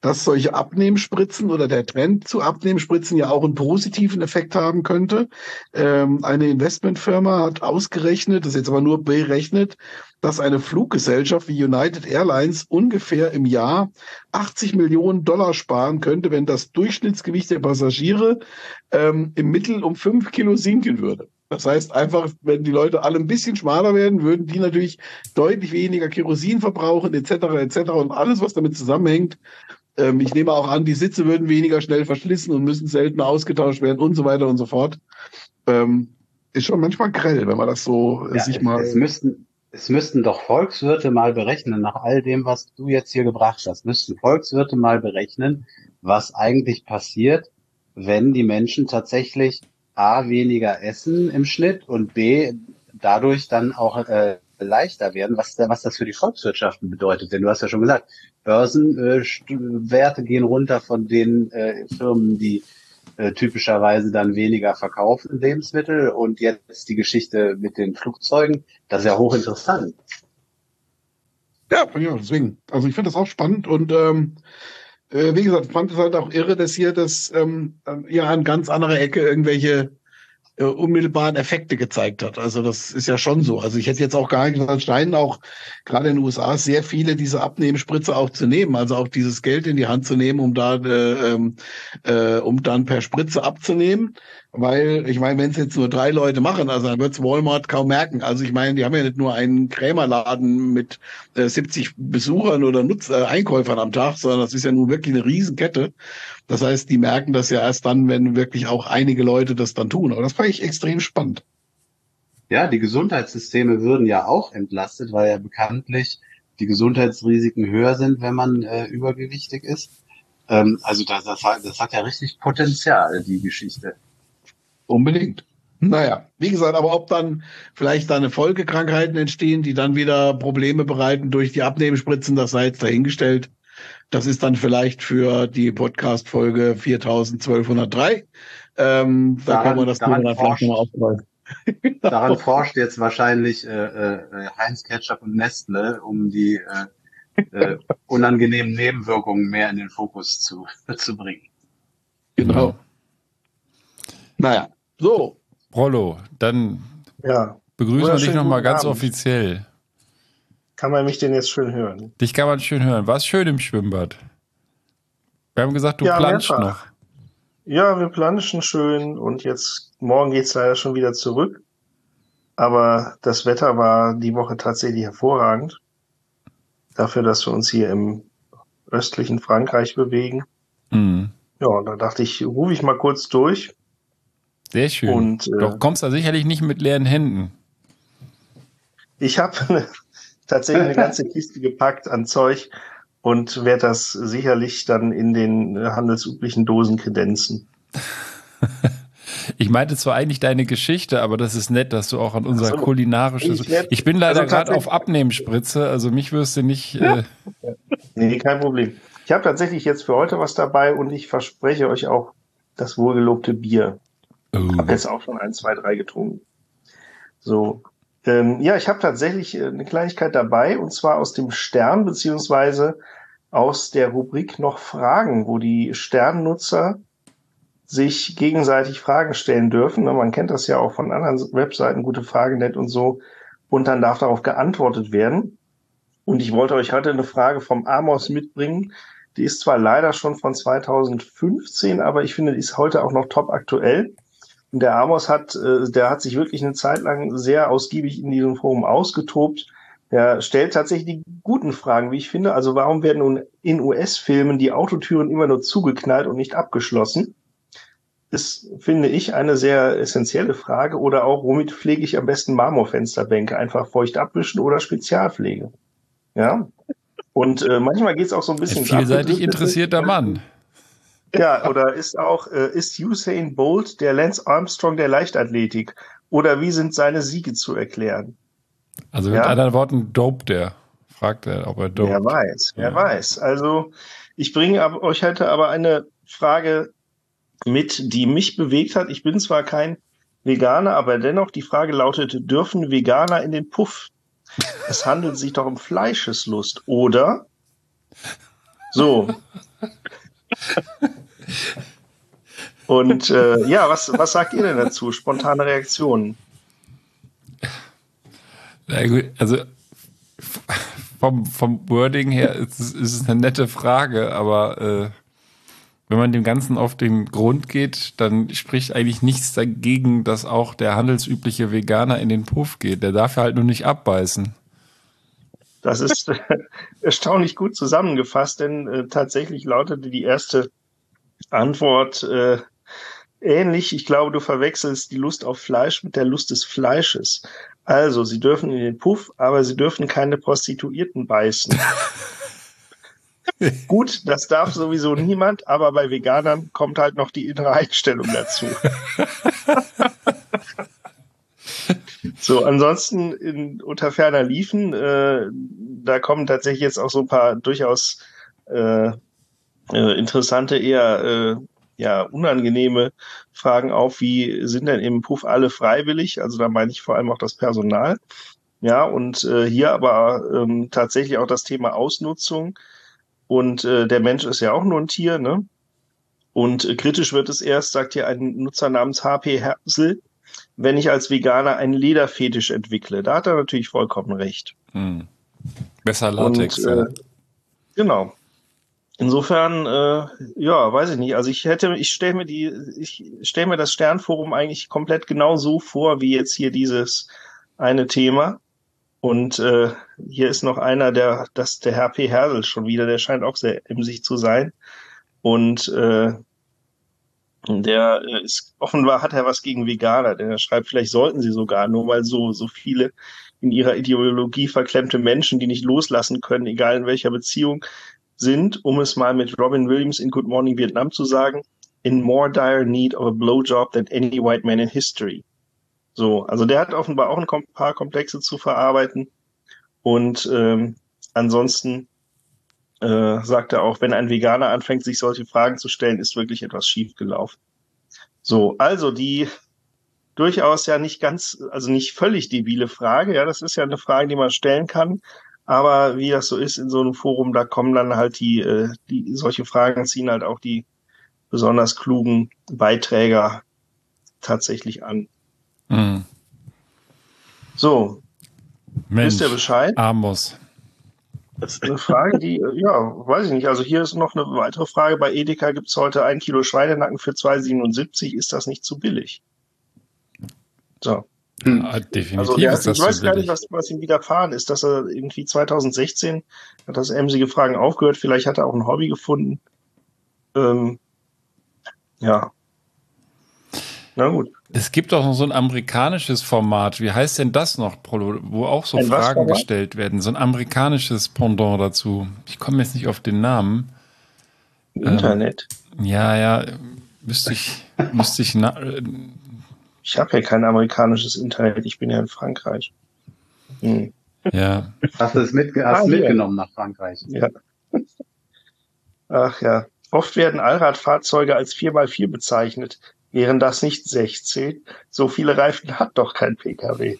dass solche Abnehmspritzen oder der Trend zu Abnehmspritzen ja auch einen positiven Effekt haben könnte. Ähm, eine Investmentfirma hat ausgerechnet, das ist jetzt aber nur berechnet, dass eine Fluggesellschaft wie United Airlines ungefähr im Jahr achtzig Millionen Dollar sparen könnte, wenn das Durchschnittsgewicht der Passagiere ähm, im Mittel um fünf Kilo sinken würde. Das heißt einfach, wenn die Leute alle ein bisschen schmaler werden, würden die natürlich deutlich weniger Kerosin verbrauchen, et cetera et cetera und alles, was damit zusammenhängt. Ähm, ich nehme auch an, die Sitze würden weniger schnell verschlissen und müssen seltener ausgetauscht werden und so weiter und so fort. Ähm, ist schon manchmal grell, wenn man das so äh, Ja, sich es, mal... es müssten, es müssten doch Volkswirte mal berechnen, nach all dem, was du jetzt hier gebracht hast, müssten Volkswirte mal berechnen, was eigentlich passiert, wenn die Menschen tatsächlich A, weniger essen im Schnitt und B, dadurch dann auch äh, leichter werden, was, was das für die Volkswirtschaften bedeutet. Denn du hast ja schon gesagt, Börsenwerte äh, gehen runter von den äh, Firmen, die äh, typischerweise dann weniger verkaufen Lebensmittel, und jetzt die Geschichte mit den Flugzeugen, das ist ja hochinteressant. Ja, ja, deswegen. Also ich finde das auch spannend und ähm, äh, wie gesagt, fand es halt auch irre, dass hier das ähm, ja an ganz anderer Ecke irgendwelche äh, unmittelbaren Effekte gezeigt hat. Also das ist ja schon so. Also ich hätte jetzt auch gar nicht gesagt, scheinen auch gerade in den U S A sehr viele diese Abnehmspritze auch zu nehmen, also auch dieses Geld in die Hand zu nehmen, um da äh, ähm, äh, um dann per Spritze abzunehmen. Weil, ich meine, wenn es jetzt nur drei Leute machen, also dann wird's Walmart kaum merken. Also ich meine, die haben ja nicht nur einen Krämerladen mit äh, siebzig Besuchern oder Nutz äh, Einkäufern am Tag, sondern das ist ja nun wirklich eine Riesenkette. Das heißt, die merken das ja erst dann, wenn wirklich auch einige Leute das dann tun. Aber das fand ich extrem spannend. Ja, die Gesundheitssysteme würden ja auch entlastet, weil ja bekanntlich die Gesundheitsrisiken höher sind, wenn man äh, übergewichtig ist. Ähm, also das, das, hat, das hat ja richtig Potenzial, die Geschichte. Unbedingt. Naja, wie gesagt, aber ob dann vielleicht dann Folgekrankheiten entstehen, die dann wieder Probleme bereiten durch die Abnehmspritzen, das sei jetzt dahingestellt. Das ist dann vielleicht für die Podcast-Folge viertausendzwölfhundertdrei. Ähm, da Daran- kann man das daran Thema dann vielleicht forscht- nochmal aufgreifen. Daran forscht jetzt wahrscheinlich äh, äh, Heinz Ketchup und Nestle, um die äh, äh, unangenehmen Nebenwirkungen mehr in den Fokus zu, zu bringen. Genau. Naja, so. Rollo, dann Ja. begrüßen wir dich Wunderschönen nochmal guten ganz Abend. offiziell. Kann man mich denn jetzt schön hören? Dich kann man schön hören. War's schön im Schwimmbad? Wir haben gesagt, du Ja, planschst mehrfach. noch. Ja, wir planschen schön und jetzt, morgen geht's leider schon wieder zurück. Aber das Wetter war die Woche tatsächlich hervorragend. Dafür, dass wir uns hier im östlichen Frankreich bewegen. Mhm. Ja, und da dachte ich, rufe ich mal kurz durch. Sehr schön. Und, äh, Doch kommst da sicherlich nicht mit leeren Händen. Ich habe tatsächlich eine ganze Kiste gepackt an Zeug und werde das sicherlich dann in den äh, handelsüblichen Dosen kredenzen. Ich meinte zwar eigentlich deine Geschichte, aber das ist nett, dass du auch an unser Ach so. kulinarisches... Ich werd- Ich bin leider also gerade auf tatsächlich- Abnehmspritze, also mich wirst du nicht... Äh, Nee, kein Problem. Ich habe tatsächlich jetzt für heute was dabei und ich verspreche euch auch das wohlgelobte Bier. oh. Habe jetzt auch schon ein, zwei, drei getrunken. So. Ähm, ja, ich habe tatsächlich äh, eine Kleinigkeit dabei und zwar aus dem Stern beziehungsweise aus der Rubrik noch Fragen, wo die Sternnutzer sich gegenseitig Fragen stellen dürfen. Man kennt das ja auch von anderen Webseiten, gute Frage, nett und so. Und dann darf darauf geantwortet werden. Und ich wollte euch heute eine Frage vom Amos mitbringen. Die ist zwar leider schon von zweitausendfünfzehn, aber ich finde, die ist heute auch noch top aktuell. Und der Amos hat, äh, der hat sich wirklich eine Zeit lang sehr ausgiebig in diesem Forum ausgetobt. Er stellt tatsächlich die guten Fragen, wie ich finde. Also warum werden nun in U S-Filmen die Autotüren immer nur zugeknallt und nicht abgeschlossen? Ist, finde ich, eine sehr essentielle Frage. Oder auch, womit pflege ich am besten Marmorfensterbänke? Einfach feucht abwischen oder Spezialpflege? Ja. Und äh, manchmal geht es auch so ein Ein bisschen... ins vielseitig Abgedriftete. interessierter Mann. Ja, oder ist auch, äh, ist Usain Bolt der Lance Armstrong der Leichtathletik? Oder wie sind seine Siege zu erklären? Also mit Ja. anderen Worten, dopt er. Fragt er, ob er dopt. Wer weiß, wer Ja. weiß. Also ich bringe ab, euch heute aber eine Frage mit, die mich bewegt hat. Ich bin zwar kein Veganer, aber dennoch die Frage lautete, dürfen Veganer in den Puff? Es handelt sich doch um Fleischeslust, oder? So, Und äh, ja, was, was sagt ihr denn dazu? Spontane Reaktionen? Na gut, also vom, vom Wording her ist es, ist es eine nette Frage, aber äh, wenn man dem Ganzen auf den Grund geht, dann spricht eigentlich nichts dagegen, dass auch der handelsübliche Veganer in den Puff geht. Der darf halt nur nicht abbeißen. Das ist äh, erstaunlich gut zusammengefasst, denn äh, tatsächlich lautete die erste Antwort äh, ähnlich. Ich glaube, du verwechselst die Lust auf Fleisch mit der Lust des Fleisches. Also, sie dürfen in den Puff, aber sie dürfen keine Prostituierten beißen. Gut, das darf sowieso niemand, aber bei Veganern kommt halt noch die innere Einstellung dazu. So, ansonsten in, unter ferner Liefen, äh, da kommen tatsächlich jetzt auch so ein paar durchaus äh, äh, interessante, eher äh, ja unangenehme Fragen auf, wie sind denn im Puff alle freiwillig? Also da meine ich vor allem auch das Personal. Ja, und äh, hier aber ähm, tatsächlich auch das Thema Ausnutzung. Und äh, der Mensch ist ja auch nur ein Tier, ne? Und äh, kritisch wird es erst, sagt hier ein Nutzer namens H P Hersel, wenn ich als Veganer einen Lederfetisch entwickle. Da hat er natürlich vollkommen recht. Hm. Besser Latex, Und, äh, ja. Genau. Insofern, äh, ja, weiß ich nicht. Also ich hätte, ich stelle mir die, ich stelle mir das Sternforum eigentlich komplett genau so vor, wie jetzt hier dieses eine Thema. Und äh, hier ist noch einer, der, das der Herr P. Hersel schon wieder, der scheint auch sehr emsig zu sein. Und äh, der ist offenbar hat er was gegen Veganer, denn er schreibt, vielleicht sollten sie sogar, nur weil so so viele in ihrer Ideologie verklemmte Menschen, die nicht loslassen können, egal in welcher Beziehung, sind, um es mal mit Robin Williams in Good Morning Vietnam zu sagen, in more dire need of a blowjob than any white man in history. So, also der hat offenbar auch ein paar Komplexe zu verarbeiten. Und ähm, ansonsten äh, sagt er auch, wenn ein Veganer anfängt, sich solche Fragen zu stellen, ist wirklich etwas schief gelaufen. So, also die durchaus ja nicht ganz, also nicht völlig debile Frage. Ja, das ist ja eine Frage, die man stellen kann. Aber wie das so ist in so einem Forum, da kommen dann halt die, äh, die solche Fragen ziehen halt auch die besonders klugen Beiträger tatsächlich an. Mhm. So, Mensch, wisst ihr Bescheid? Amos. Das ist eine Frage, die, ja, weiß ich nicht. Also hier ist noch eine weitere Frage. Bei Edeka gibt's heute ein Kilo Schweinenacken für zwei Euro siebenundsiebzig. Ist das nicht zu billig? So. Ja, definitiv Also der, ist das ich weiß so gar billig. nicht, was, was ihm widerfahren ist, dass er irgendwie zwanzig sechzehn hat das emsige Fragen aufgehört. Vielleicht hat er auch ein Hobby gefunden. Ähm, ja. Na gut. Es gibt doch noch so ein amerikanisches Format. Wie heißt denn das noch, Prolo, wo auch so Ein was Fragen Format? gestellt werden? So ein amerikanisches Pendant dazu. Ich komme jetzt nicht auf den Namen. Im Internet. Ja, ja, müsste ich, müsste ich, na, Ich habe ja kein amerikanisches Internet. Ich bin ja in Frankreich. Hm. ja. Hast du es mitge hast Ah, hier. mitgenommen nach Frankreich? Ja. Ach ja. Oft werden Allradfahrzeuge als vier mal vier bezeichnet. Wären das nicht sechzehn? So viele Reifen hat doch kein P K W.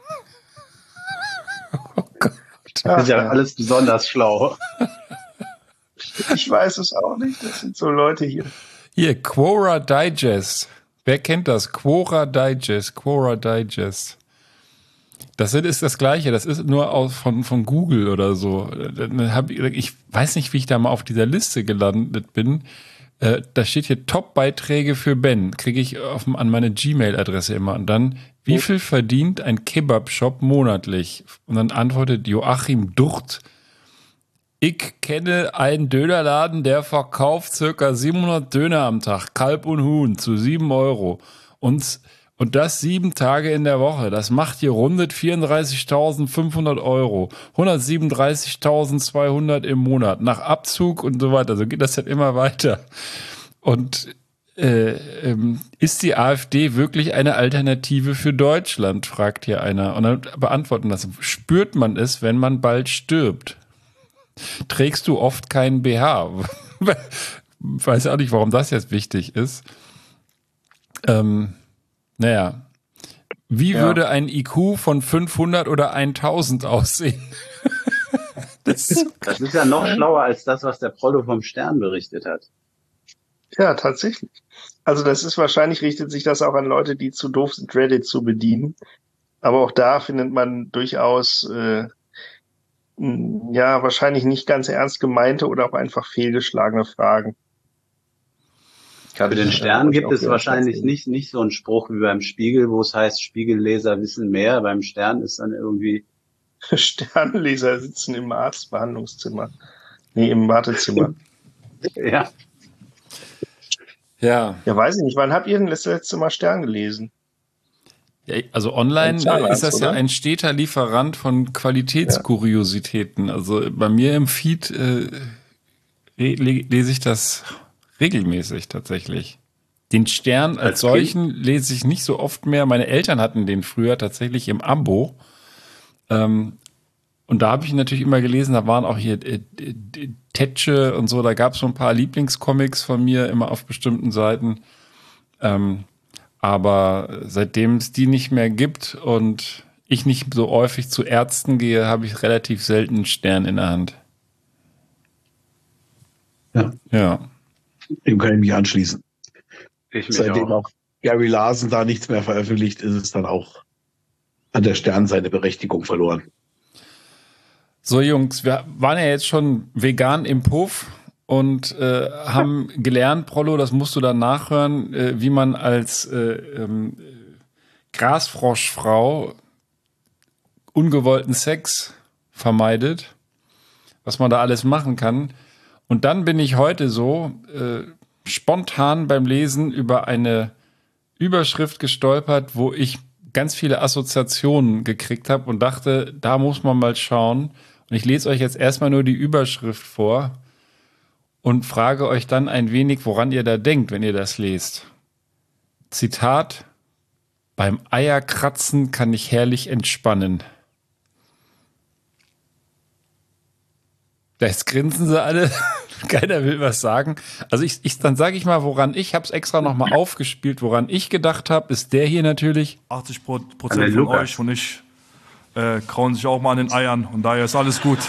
Oh Gott. Das ist ja alles besonders schlau. Ich weiß es auch nicht. Das sind so Leute hier. Hier, Quora Digest. Wer kennt das? Quora Digest, Quora Digest. Das ist das Gleiche, das ist nur aus, von, von Google oder so. Dann hab ich, ich weiß nicht, wie ich da mal auf dieser Liste gelandet bin. Äh, da steht hier Top-Beiträge für Ben. Kriege ich auf, an meine Gmail-Adresse immer. Und dann, wie viel verdient ein Kebab-Shop monatlich? Und dann antwortet Joachim Ducht. Ich kenne einen Dönerladen, der verkauft circa siebenhundert Döner am Tag, Kalb und Huhn, zu sieben Euro. Und, und das sieben Tage in der Woche. Das macht hier rundet vierunddreißigtausendfünfhundert Euro. hundertsiebenunddreißigtausendzweihundert im Monat. Nach Abzug und so weiter. So geht das halt immer weiter. Und äh, ähm, ist die AfD wirklich eine Alternative für Deutschland, fragt hier einer. Und dann beantworten das. Spürt man es, wenn man bald stirbt? Trägst du oft keinen B H? Weiß auch nicht, warum das jetzt wichtig ist. Ähm, naja. Wie Ja. würde ein I Q von fünfhundert oder tausend aussehen? das Das ist ja noch schlauer als das, was der Prollo vom Stern berichtet hat. Ja, tatsächlich. Also das ist wahrscheinlich, richtet sich das auch an Leute, die zu doof sind, Reddit zu bedienen. Aber auch da findet man durchaus, äh, m, ja, wahrscheinlich nicht ganz ernst gemeinte oder auch einfach fehlgeschlagene Fragen. Für den Stern gibt es wahrscheinlich nicht, nicht so einen Spruch wie beim Spiegel, wo es heißt, Spiegelleser wissen mehr. Beim Stern ist dann irgendwie... Sternleser sitzen im Arztbehandlungszimmer. Nee, im Wartezimmer. Ja. Ja. Ja, weiß ich nicht. Wann habt ihr denn das letzte Mal Stern gelesen? Ja, also online Zahnarzt, ist das oder? ja ein steter Lieferant von Qualitätskuriositäten. Also bei mir im Feed äh, le- lese ich das regelmäßig tatsächlich. Den Stern als, Als solchen lese ich nicht so oft mehr. Meine Eltern hatten den früher tatsächlich im Abo. Ähm, und da habe ich ihn natürlich immer gelesen, da waren auch hier äh, äh, Tetsche und so, da gab es so ein paar Lieblingscomics von mir immer auf bestimmten Seiten. Ähm, aber seitdem es die nicht mehr gibt und ich nicht so häufig zu Ärzten gehe, habe ich relativ selten einen Stern in der Hand. Ja, Ja. dem kann ich mich anschließen. Ich mich Seitdem auch. auch Gary Larson da nichts mehr veröffentlicht, ist es dann auch an der Stern seine Berechtigung verloren. So Jungs, wir waren ja jetzt schon vegan im Puff und äh, haben gelernt, Prollo, das musst du dann nachhören, äh, wie man als äh, ähm, Grasfroschfrau ungewollten Sex vermeidet, was man da alles machen kann. Und dann bin ich heute so äh, spontan beim Lesen über eine Überschrift gestolpert, wo ich ganz viele Assoziationen gekriegt habe und dachte, da muss man mal schauen. Und ich lese euch jetzt erstmal nur die Überschrift vor und frage euch dann ein wenig, woran ihr da denkt, wenn ihr das lest. Zitat: Beim Eierkratzen kann ich herrlich entspannen. Jetzt grinsen sie alle. Keiner will was sagen. Also ich, ich dann sage ich mal, woran ich, habe es extra nochmal aufgespielt, woran ich gedacht habe, ist der hier natürlich. achtzig An Prozent den von Lukas. euch und ich äh, krauen sich auch mal an den Eiern und daher ist alles gut.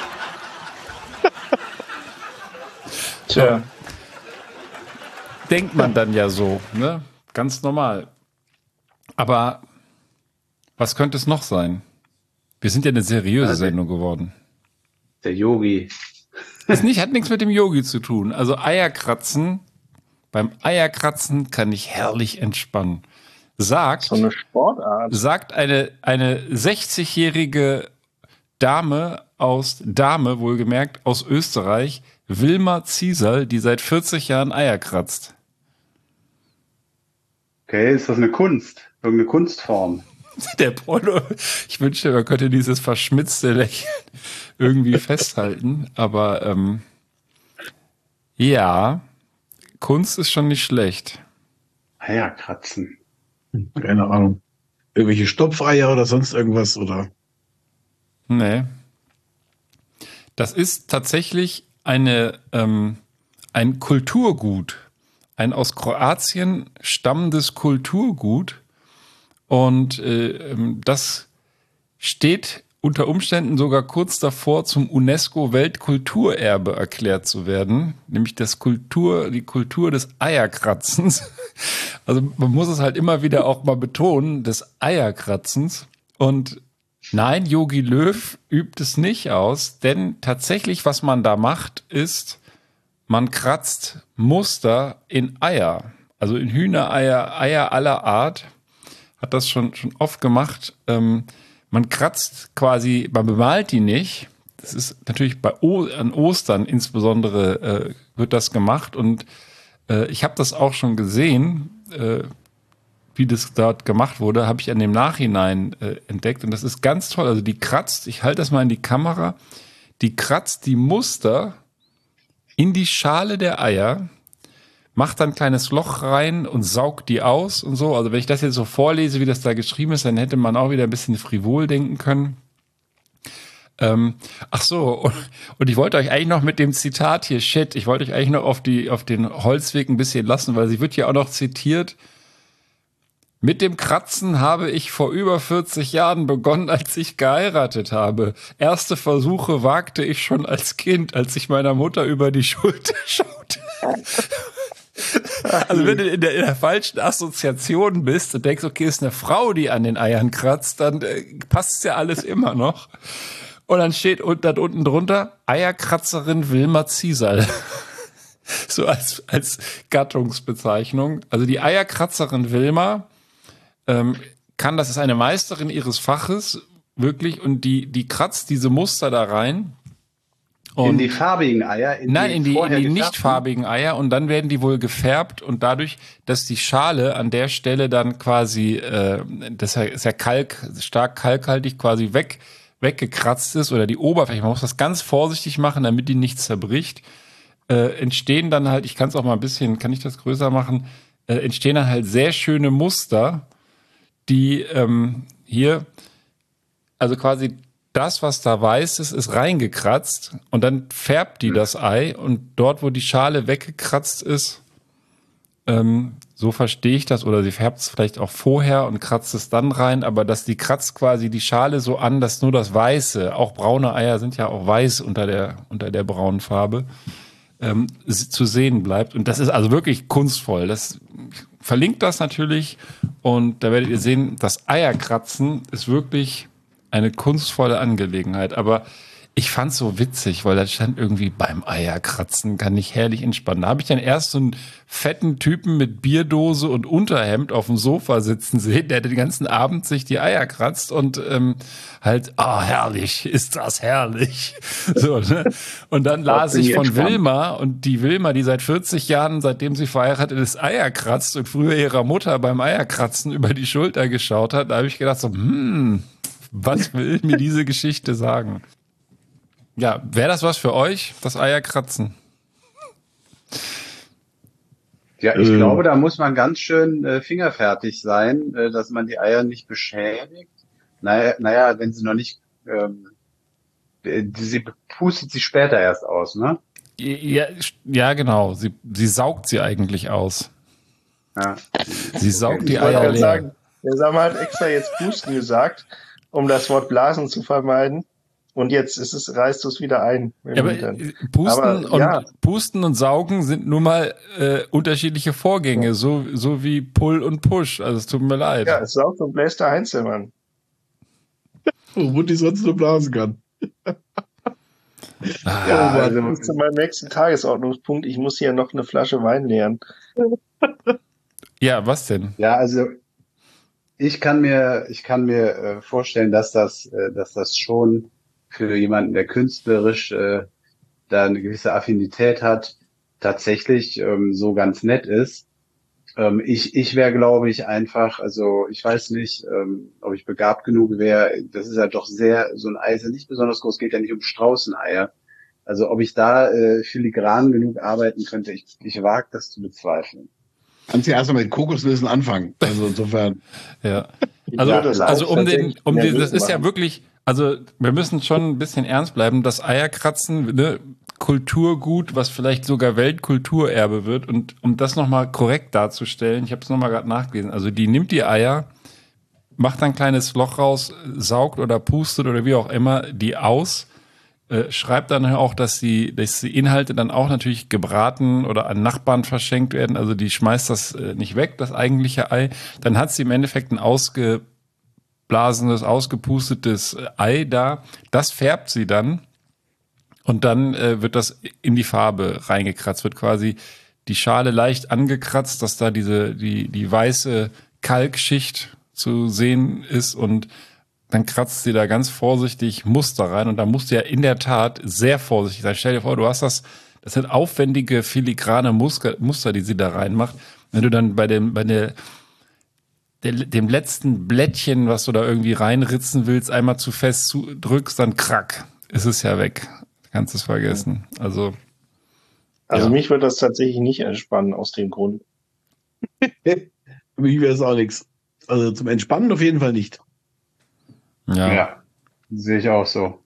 Tja. Denkt man dann ja so, ne? Ganz normal. Aber was könnte es noch sein? Wir sind ja eine seriöse Also- Sendung geworden. Der Yogi. Das nicht, hat nichts mit dem Yogi zu tun. Also Eierkratzen, beim Eierkratzen kann ich herrlich entspannen. Sagt, So eine Sportart. sagt eine, eine sechzigjährige Dame aus, Dame wohlgemerkt, aus Österreich, Wilma Ziesal, die seit vierzig Jahren Eier kratzt. Okay, ist das eine Kunst? Irgendeine Kunstform? Der Porno, ich wünschte, man könnte dieses verschmitzte Lächeln irgendwie festhalten, aber ähm, ja, Kunst ist schon nicht schlecht. Eierkratzen. Keine Ahnung. Irgendwelche Stopfeier oder sonst irgendwas oder? Nee. Das ist tatsächlich eine, ähm, ein Kulturgut, ein aus Kroatien stammendes Kulturgut. Und äh, das steht unter Umständen sogar kurz davor, zum UNESCO-Weltkulturerbe erklärt zu werden, nämlich das Kultur, die Kultur des Eierkratzens. Also man muss es halt immer wieder auch mal betonen, des Eierkratzens. Und nein, Jogi Löw übt es nicht aus, denn tatsächlich, was man da macht, ist, man kratzt Muster in Eier, also in Hühnereier, Eier aller Art. Hat das schon, schon oft gemacht. Ähm, man kratzt quasi, man bemalt die nicht. Das ist natürlich bei o an Ostern insbesondere äh, wird das gemacht. Und äh, ich habe das auch schon gesehen, äh, wie das dort gemacht wurde, habe ich an dem Nachhinein äh, entdeckt. Und das ist ganz toll. Also die kratzt, ich halte das mal in die Kamera, die kratzt die Muster in die Schale der Eier, macht dann ein kleines Loch rein und saugt die aus und so. Also wenn ich das jetzt so vorlese, wie das da geschrieben ist, dann hätte man auch wieder ein bisschen frivol denken können. Ähm, ach so, und, und ich wollte euch eigentlich noch mit dem Zitat hier, shit, ich wollte euch eigentlich noch auf, die, auf den Holzweg ein bisschen lassen, weil sie wird ja auch noch zitiert. Mit dem Kratzen habe ich vor über vierzig Jahren begonnen, als ich geheiratet habe. Erste Versuche wagte ich schon als Kind, als ich meiner Mutter über die Schulter schaute. Also wenn du in der, in der falschen Assoziation bist und denkst, okay, ist eine Frau, die an den Eiern kratzt, dann äh, passt ja alles immer noch. Und dann steht und dann unten drunter Eierkratzerin Wilma Ziesal. So als, als Gattungsbezeichnung. Also die Eierkratzerin Wilma ähm, kann, das ist eine Meisterin ihres Faches, wirklich, und die, die kratzt diese Muster da rein. Und in die farbigen Eier? In nein, die in die, vorher in die gefärbten? nicht farbigen Eier, und dann werden die wohl gefärbt, und dadurch, dass die Schale an der Stelle dann quasi, äh, das ist ja Kalk, stark kalkhaltig, quasi weg, weggekratzt ist, oder die Oberfläche, man muss das ganz vorsichtig machen, damit die nicht zerbricht, äh, entstehen dann halt, ich kann es auch mal ein bisschen, kann ich das größer machen, äh, entstehen dann halt sehr schöne Muster, die ähm, hier, also quasi das, was da weiß ist, ist reingekratzt, und dann färbt die das Ei, und dort, wo die Schale weggekratzt ist, ähm, so verstehe ich das, oder sie färbt es vielleicht auch vorher und kratzt es dann rein, aber dass die kratzt quasi die Schale so an, dass nur das Weiße, auch braune Eier sind ja auch weiß unter der, unter der braunen Farbe, ähm, zu sehen bleibt. Und das ist also wirklich kunstvoll. Das verlinkt das natürlich, und da werdet ihr sehen, das Eierkratzen ist wirklich eine kunstvolle Angelegenheit. Aber ich fand's so witzig, weil da stand irgendwie, beim Eierkratzen kann ich herrlich entspannen. Da habe ich dann erst so einen fetten Typen mit Bierdose und Unterhemd auf dem Sofa sitzen sehen, der den ganzen Abend sich die Eier kratzt und ähm, halt, ah, herrlich, ist das herrlich. So, ne? Und dann las ich von Wilma, und die Wilma, die seit vierzig Jahren, seitdem sie verheiratet ist, Eier kratzt und früher ihrer Mutter beim Eierkratzen über die Schulter geschaut hat, da habe ich gedacht so, hm, was will mir diese Geschichte sagen? Ja, wäre das was für euch, das Eierkratzen? Ja, ich Ähm. glaube, da muss man ganz schön äh, fingerfertig sein, äh, dass man die Eier nicht beschädigt. Naja, naja, wenn sie noch nicht, ähm, äh, sie pustet sie später erst aus, ne? Ja, ja genau. Sie, sie saugt sie eigentlich aus. Ja. Sie saugt die Ich wollte Eier gerade leer. sagen, der Sammer hat extra jetzt pusten gesagt, um das Wort Blasen zu vermeiden. Und jetzt ist es, reißt du es wieder ein. im Ja, aber Hintern. äh, Pusten, Aber, und, ja. Pusten und Saugen sind nun mal äh, unterschiedliche Vorgänge, Ja. so, so wie Pull und Push. Also es tut mir leid. Ja, es saugt und bläst der Heinzelmann. Wo die sonst nur blasen kann. Ah, Ja, Oh, also- das ist zu meinem nächsten Tagesordnungspunkt. Ich muss hier noch eine Flasche Wein leeren. ja, was denn? Ja, also ich kann mir, ich kann mir äh, vorstellen, dass das, äh, dass das schon für jemanden, der künstlerisch äh, da eine gewisse Affinität hat, tatsächlich ähm, so ganz nett ist. Ähm, ich ich wäre, glaube ich, einfach, also ich weiß nicht, ähm, ob ich begabt genug wäre. Das ist ja doch sehr, so ein Ei ist ja nicht besonders groß, geht ja nicht um Straußeneier. Also ob ich da äh, filigran genug arbeiten könnte, ich, ich wage das zu bezweifeln. Kannst ja erstmal mit Kokosnüssen anfangen. Also insofern. Ja. Ich Also, würde das also auch um den, tatsächlich um den, das nervös ist ja machen. wirklich, also wir müssen schon ein bisschen ernst bleiben. Das Eierkratzen, ne, Kulturgut, was vielleicht sogar Weltkulturerbe wird. Und um das nochmal korrekt darzustellen, ich habe es nochmal gerade nachgelesen. Also die nimmt die Eier, macht ein kleines Loch raus, saugt oder pustet oder wie auch immer die aus. Äh, schreibt dann auch, dass die, dass die Inhalte dann auch natürlich gebraten oder an Nachbarn verschenkt werden. Also die schmeißt das äh, nicht weg, das eigentliche Ei. Dann hat sie im Endeffekt ein ausgeblasenes, ausgepustetes Ei da. Das färbt sie dann. Und dann äh, wird das in die Farbe reingekratzt. Wird quasi die Schale leicht angekratzt, dass da diese, die, die weiße Kalkschicht zu sehen ist, und dann kratzt sie da ganz vorsichtig Muster rein, und da musst du ja in der Tat sehr vorsichtig sein. Stell dir vor, du hast das, das sind aufwendige, filigrane Muster, Muster, die sie da reinmacht. Wenn du dann bei dem, bei der, der, dem letzten Blättchen, was du da irgendwie reinritzen willst, einmal zu fest zu, drückst, dann krack, ist es ja weg. Kannst es vergessen. Also, Also ja. mich wird das tatsächlich nicht entspannen aus dem Grund. Für mich wäre es auch nichts. Also zum Entspannen auf jeden Fall nicht. ja. Ja, sehe ich auch so.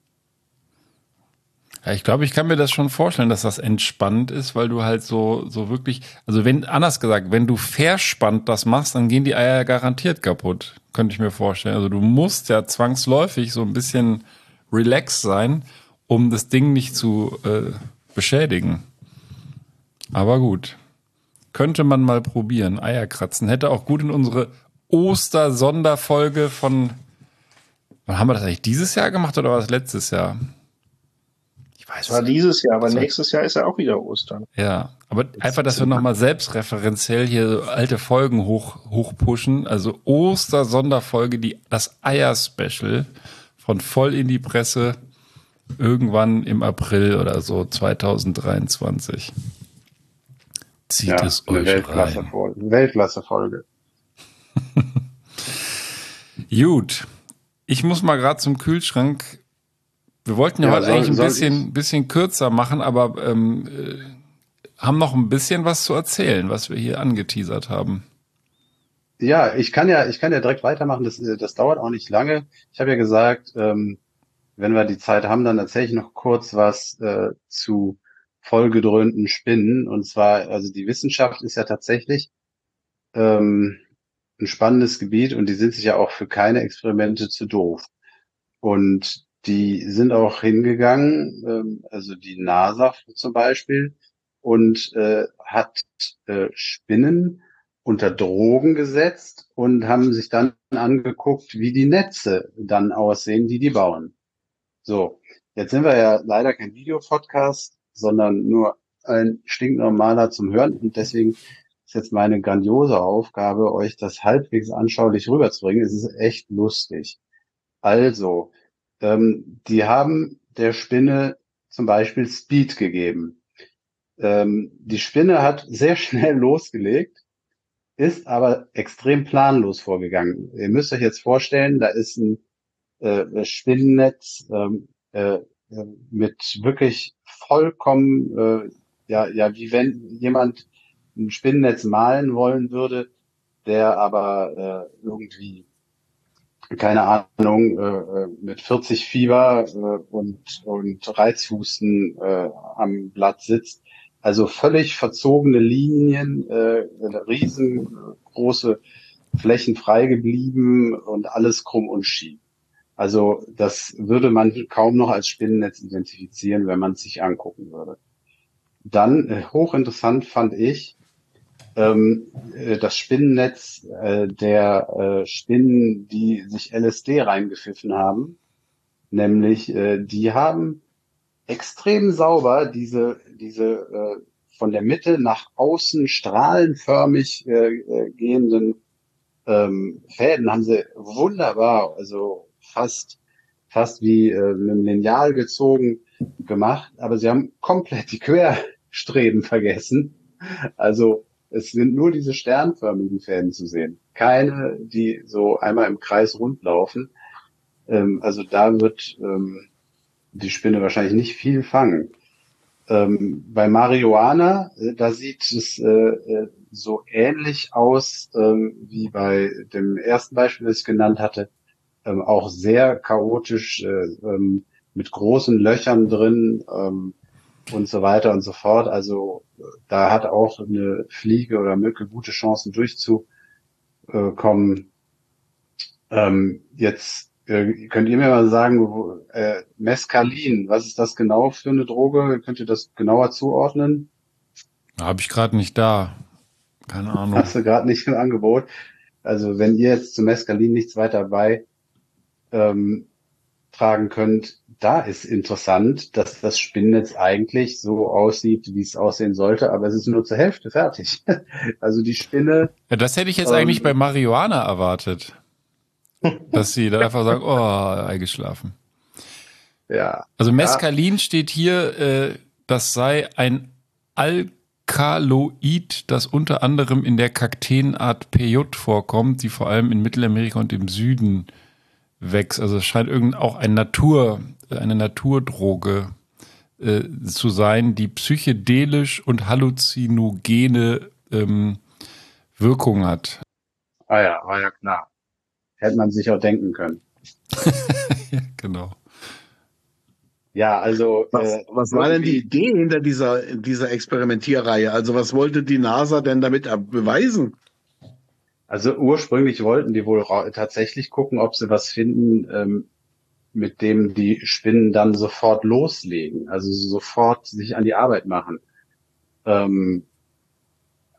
Ja, ich glaube, ich kann mir das schon vorstellen, dass das entspannt ist, weil du halt so, so wirklich, also wenn, anders gesagt, wenn du verspannt das machst, dann gehen die Eier ja garantiert kaputt. Könnte ich mir vorstellen. Also du musst ja zwangsläufig so ein bisschen relaxed sein, um das Ding nicht zu äh, beschädigen. Aber gut. könnte man mal probieren. Eierkratzen. Hätte auch gut in unsere Oster-Sonderfolge von, wann haben wir das eigentlich dieses Jahr gemacht oder war das letztes Jahr? Ich weiß Das war es dieses Jahr, aber Das war- nächstes Jahr ist ja auch wieder Ostern. Ja, aber einfach, dass wir nochmal selbstreferenziell hier so alte Folgen hoch, hochpushen. Also Oster-Sonderfolge, die, das Eier-Special von Voll in die Presse irgendwann im April oder so zwanzig dreiundzwanzig. Zieht Ja, es eine euch Weltklasse rein. Folge. Weltklasse Folge. Gut, ich muss mal gerade zum Kühlschrank. Wir wollten ja, Ja, heute soll- eigentlich ein soll bisschen, bisschen kürzer machen, aber ähm, äh, haben noch ein bisschen was zu erzählen, was wir hier angeteasert haben. Ja, ich kann ja, ich kann ja direkt weitermachen. Das, äh, das dauert auch nicht lange. Ich habe ja gesagt, ähm, wenn wir die Zeit haben, dann erzähle ich noch kurz was äh, zu vollgedröhnten Spinnen. Und zwar, also die Wissenschaft ist ja tatsächlich ähm, ein spannendes Gebiet und die sind sich ja auch für keine Experimente zu doof. Und die sind auch hingegangen, ähm, also die NASA zum Beispiel, und äh, hat äh, Spinnen unter Drogen gesetzt und haben sich dann angeguckt, wie die Netze dann aussehen, die die bauen. So, jetzt sind wir ja leider kein Videopodcast, sondern nur ein stinknormaler zum Hören und deswegen ist jetzt meine grandiose Aufgabe, euch das halbwegs anschaulich rüberzubringen. Es ist echt lustig. Also, ähm, die haben der Spinne zum Beispiel Speed gegeben. Ähm, die Spinne hat sehr schnell losgelegt, ist aber extrem planlos vorgegangen. Ihr müsst euch jetzt vorstellen, da ist ein äh, Spinnennetz ähm, äh, äh, mit wirklich vollkommen, äh, ja, ja, wie wenn jemand ein Spinnennetz malen wollen würde, der aber äh, irgendwie keine Ahnung, äh, äh, mit vierzig Fieber äh, und, und Reizhusten äh, am Blatt sitzt. Also völlig verzogene Linien, äh, riesengroße Flächen frei geblieben und alles krumm und schief. Also das würde man kaum noch als Spinnennetz identifizieren, wenn man es sich angucken würde. Dann äh, hochinteressant fand ich, ähm, äh, das Spinnennetz äh, der äh, Spinnen, die sich L S D reingepfiffen haben, nämlich äh, die haben extrem sauber diese diese äh, von der Mitte nach außen strahlenförmig äh, äh, gehenden ähm, Fäden haben sie wunderbar, also fast fast wie äh, mit einem Lineal gezogen gemacht, aber sie haben komplett die Querstreben vergessen. Also es sind nur diese sternförmigen Fäden zu sehen. Keine, die so einmal im Kreis rund laufen. Ähm, also da wird ähm, die Spinne wahrscheinlich nicht viel fangen. Ähm, bei Marihuana, äh, da sieht es äh, äh, so ähnlich aus ähm, wie bei dem ersten Beispiel, das ich genannt hatte. Ähm, auch sehr chaotisch, äh, ähm, mit großen Löchern drin, ähm, und so weiter und so fort. Also äh, da hat auch eine Fliege oder Mücke gute Chancen durchzukommen. Ähm, jetzt äh, könnt ihr mir mal sagen, wo, äh, Mescalin, was ist das genau für eine Droge? Könnt ihr das genauer zuordnen? Habe ich gerade nicht da. Keine Ahnung. Hast du gerade nicht im Angebot. Also wenn ihr jetzt zu Mescalin nichts weiter bei ähm, tragen könnt, da ist interessant, dass das Spinnennetz eigentlich so aussieht, wie es aussehen sollte, aber es ist nur zur Hälfte fertig. Also die Spinne, Ja, das hätte ich jetzt Ähm, eigentlich bei Marihuana erwartet. Dass sie dann einfach sagen, oh, eingeschlafen. ja, Also ja, Mescalin steht hier, äh, das sei ein Alkaloid, das unter anderem in der Kakteenart Peyot vorkommt, die vor allem in Mittelamerika und im Süden wächst. Also es scheint irgend auch ein Natur, eine Naturdroge äh, zu sein, die psychedelisch und halluzinogene ähm, Wirkung hat. ah ja, war ja klar. Hätte man sich auch denken können. Ja, genau. Ja, also Was, äh, was war denn die irgendwie- Idee hinter dieser, dieser Experimentierreihe? Also was wollte die NASA denn damit ab- beweisen? Also ursprünglich wollten die wohl ra- tatsächlich gucken, ob sie was finden, ähm, mit dem die Spinnen dann sofort loslegen, also sofort sich an die Arbeit machen. Ähm,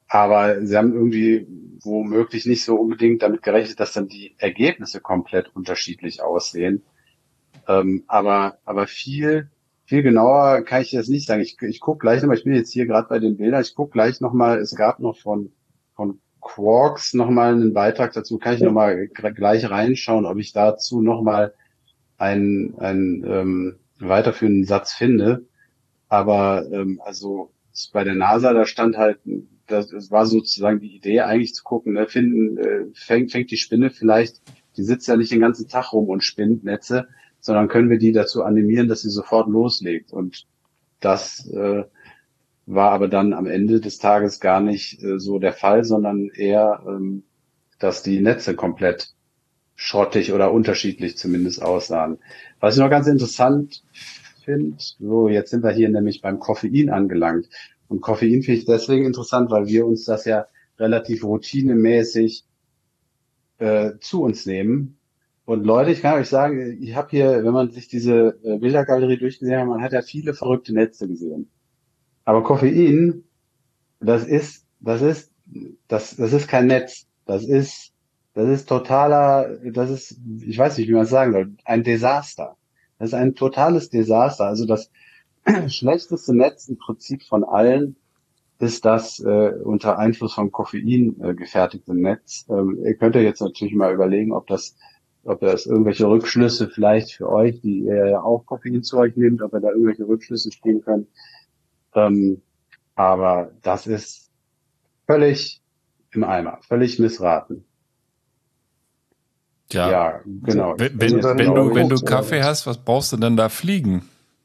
aber sie haben irgendwie womöglich nicht so unbedingt damit gerechnet, dass dann die Ergebnisse komplett unterschiedlich aussehen. Ähm, aber aber viel viel genauer kann ich das nicht sagen. Ich, ich gucke gleich nochmal, ich bin jetzt hier gerade bei den Bildern, ich gucke gleich nochmal, es gab noch von von Quarks nochmal einen Beitrag dazu, kann ich nochmal gleich reinschauen, ob ich dazu nochmal einen, einen ähm, weiterführenden Satz finde. Aber ähm, also bei der NASA, da stand halt, das, das war sozusagen die Idee eigentlich zu gucken, ne, finden, äh, fängt, fängt die Spinne vielleicht, die sitzt ja nicht den ganzen Tag rum und spinnt Netze, sondern können wir die dazu animieren, dass sie sofort loslegt. Und das äh, war aber dann am Ende des Tages gar nicht äh, so der Fall, sondern eher, ähm, dass die Netze komplett schrottig oder unterschiedlich zumindest aussahen. Was ich noch ganz interessant finde, so jetzt sind wir hier nämlich beim Koffein angelangt. Und Koffein finde ich deswegen interessant, weil wir uns das ja relativ routinemäßig äh, zu uns nehmen. Und Leute, ich kann euch sagen, ich habe hier, wenn man sich diese äh, Bildergalerie durchgesehen hat, man hat ja viele verrückte Netze gesehen. Aber Koffein, das ist, das ist, das, das ist kein Netz. Das ist, das ist totaler, das ist, ich weiß nicht, wie man es sagen soll, ein Desaster. Das ist ein totales Desaster. Also das schlechteste Netz im Prinzip von allen ist das äh, unter Einfluss von Koffein äh, gefertigte Netz. Ähm, ihr könnt ja jetzt natürlich mal überlegen, ob das, ob das irgendwelche Rückschlüsse vielleicht für euch, die ihr ja auch Koffein zu euch nehmt, ob ihr da irgendwelche Rückschlüsse spielen könnt. Ähm, aber das ist völlig im Eimer, völlig missraten. Ja, Ja, genau. Wenn, wenn, Also, wenn, du, ich, wenn du äh, Kaffee hast, was brauchst du denn da fliegen?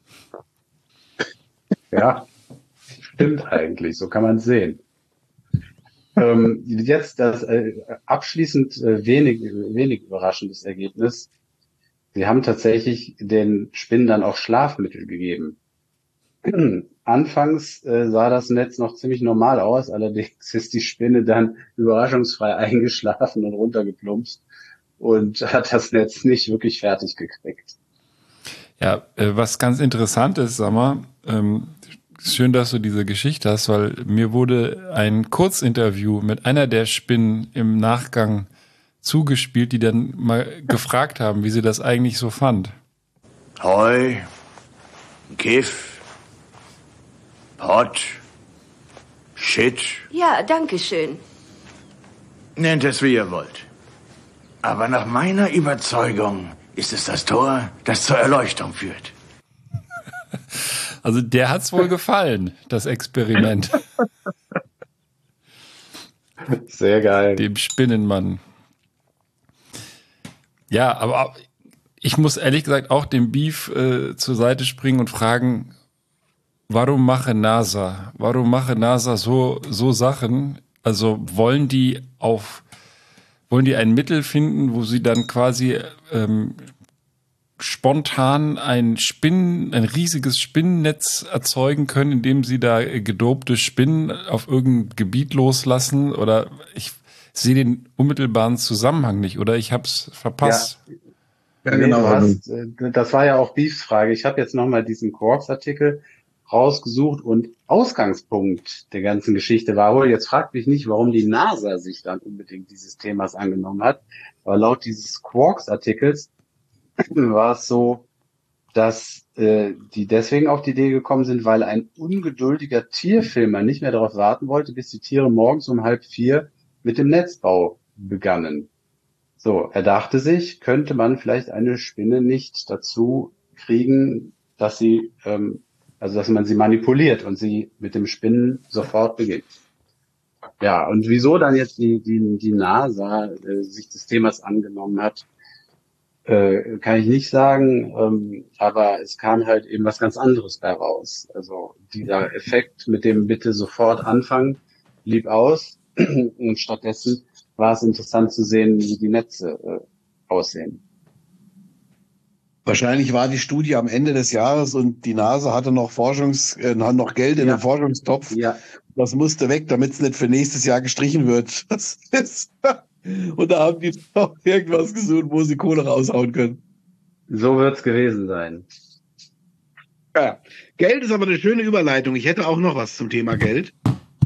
Ja, stimmt eigentlich, so kann man es sehen. Ähm, jetzt das äh, abschließend äh, wenig, wenig überraschendes Ergebnis. Sie haben tatsächlich den Spinnen dann auch Schlafmittel gegeben. Anfangs äh, sah das Netz noch ziemlich normal aus, allerdings ist die Spinne dann überraschungsfrei eingeschlafen und runtergeplumpst und hat das Netz nicht wirklich fertig gekriegt. Ja, äh, was ganz interessant ist, sag mal, ähm, schön, dass du diese Geschichte hast, weil mir wurde ein Kurzinterview mit einer der Spinnen im Nachgang zugespielt, die dann mal gefragt haben, wie sie das eigentlich so fand. Heu, Kiff, Pott, Shit. Ja, danke schön. Nennt es, wie ihr wollt. Aber nach meiner Überzeugung ist es das Tor, das zur Erleuchtung führt. Also der hat's wohl gefallen, das Experiment. Sehr geil. Dem Spinnenmann. Ja, aber ich muss ehrlich gesagt auch dem Beef äh, zur Seite springen und fragen, warum mache NASA? Warum mache NASA so, so Sachen? Also wollen die auf, wollen die ein Mittel finden, wo sie dann quasi ähm, spontan ein Spinnen, ein riesiges Spinnennetz erzeugen können, indem sie da gedopte Spinnen auf irgendein Gebiet loslassen? Oder ich sehe den unmittelbaren Zusammenhang nicht, oder ich habe es verpasst. Ja, Ja, nee, genau. du hast, äh, das war ja auch Beefs Frage. Ich habe jetzt nochmal diesen Quarks-Artikel rausgesucht und Ausgangspunkt der ganzen Geschichte war wohl, jetzt fragt mich nicht, warum die NASA sich dann unbedingt dieses Themas angenommen hat, aber laut dieses Quarks-Artikels war es so, dass äh, die deswegen auf die Idee gekommen sind, weil ein ungeduldiger Tierfilmer nicht mehr darauf warten wollte, bis die Tiere morgens um halb vier mit dem Netzbau begannen. So, er dachte sich, könnte man vielleicht eine Spinne nicht dazu kriegen, dass sie, ähm, also dass man sie manipuliert und sie mit dem Spinnen sofort beginnt. Ja, und wieso dann jetzt die, die, die NASA äh, sich des Themas angenommen hat, äh, kann ich nicht sagen, ähm, aber es kam halt eben was ganz anderes bei raus. Also dieser Effekt mit dem bitte sofort anfangen blieb aus und stattdessen war es interessant zu sehen, wie die Netze äh, aussehen. Wahrscheinlich war die Studie am Ende des Jahres und die NASA hatte noch Forschungs, äh, noch Geld in Ja. den Forschungstopf. Ja, Das musste weg, damit es nicht für nächstes Jahr gestrichen wird. Das ist, und da haben die noch irgendwas gesucht, wo sie Kohle raushauen können. so wird's gewesen sein. Ja. Geld ist aber eine schöne Überleitung. Ich hätte auch noch was zum Thema Geld.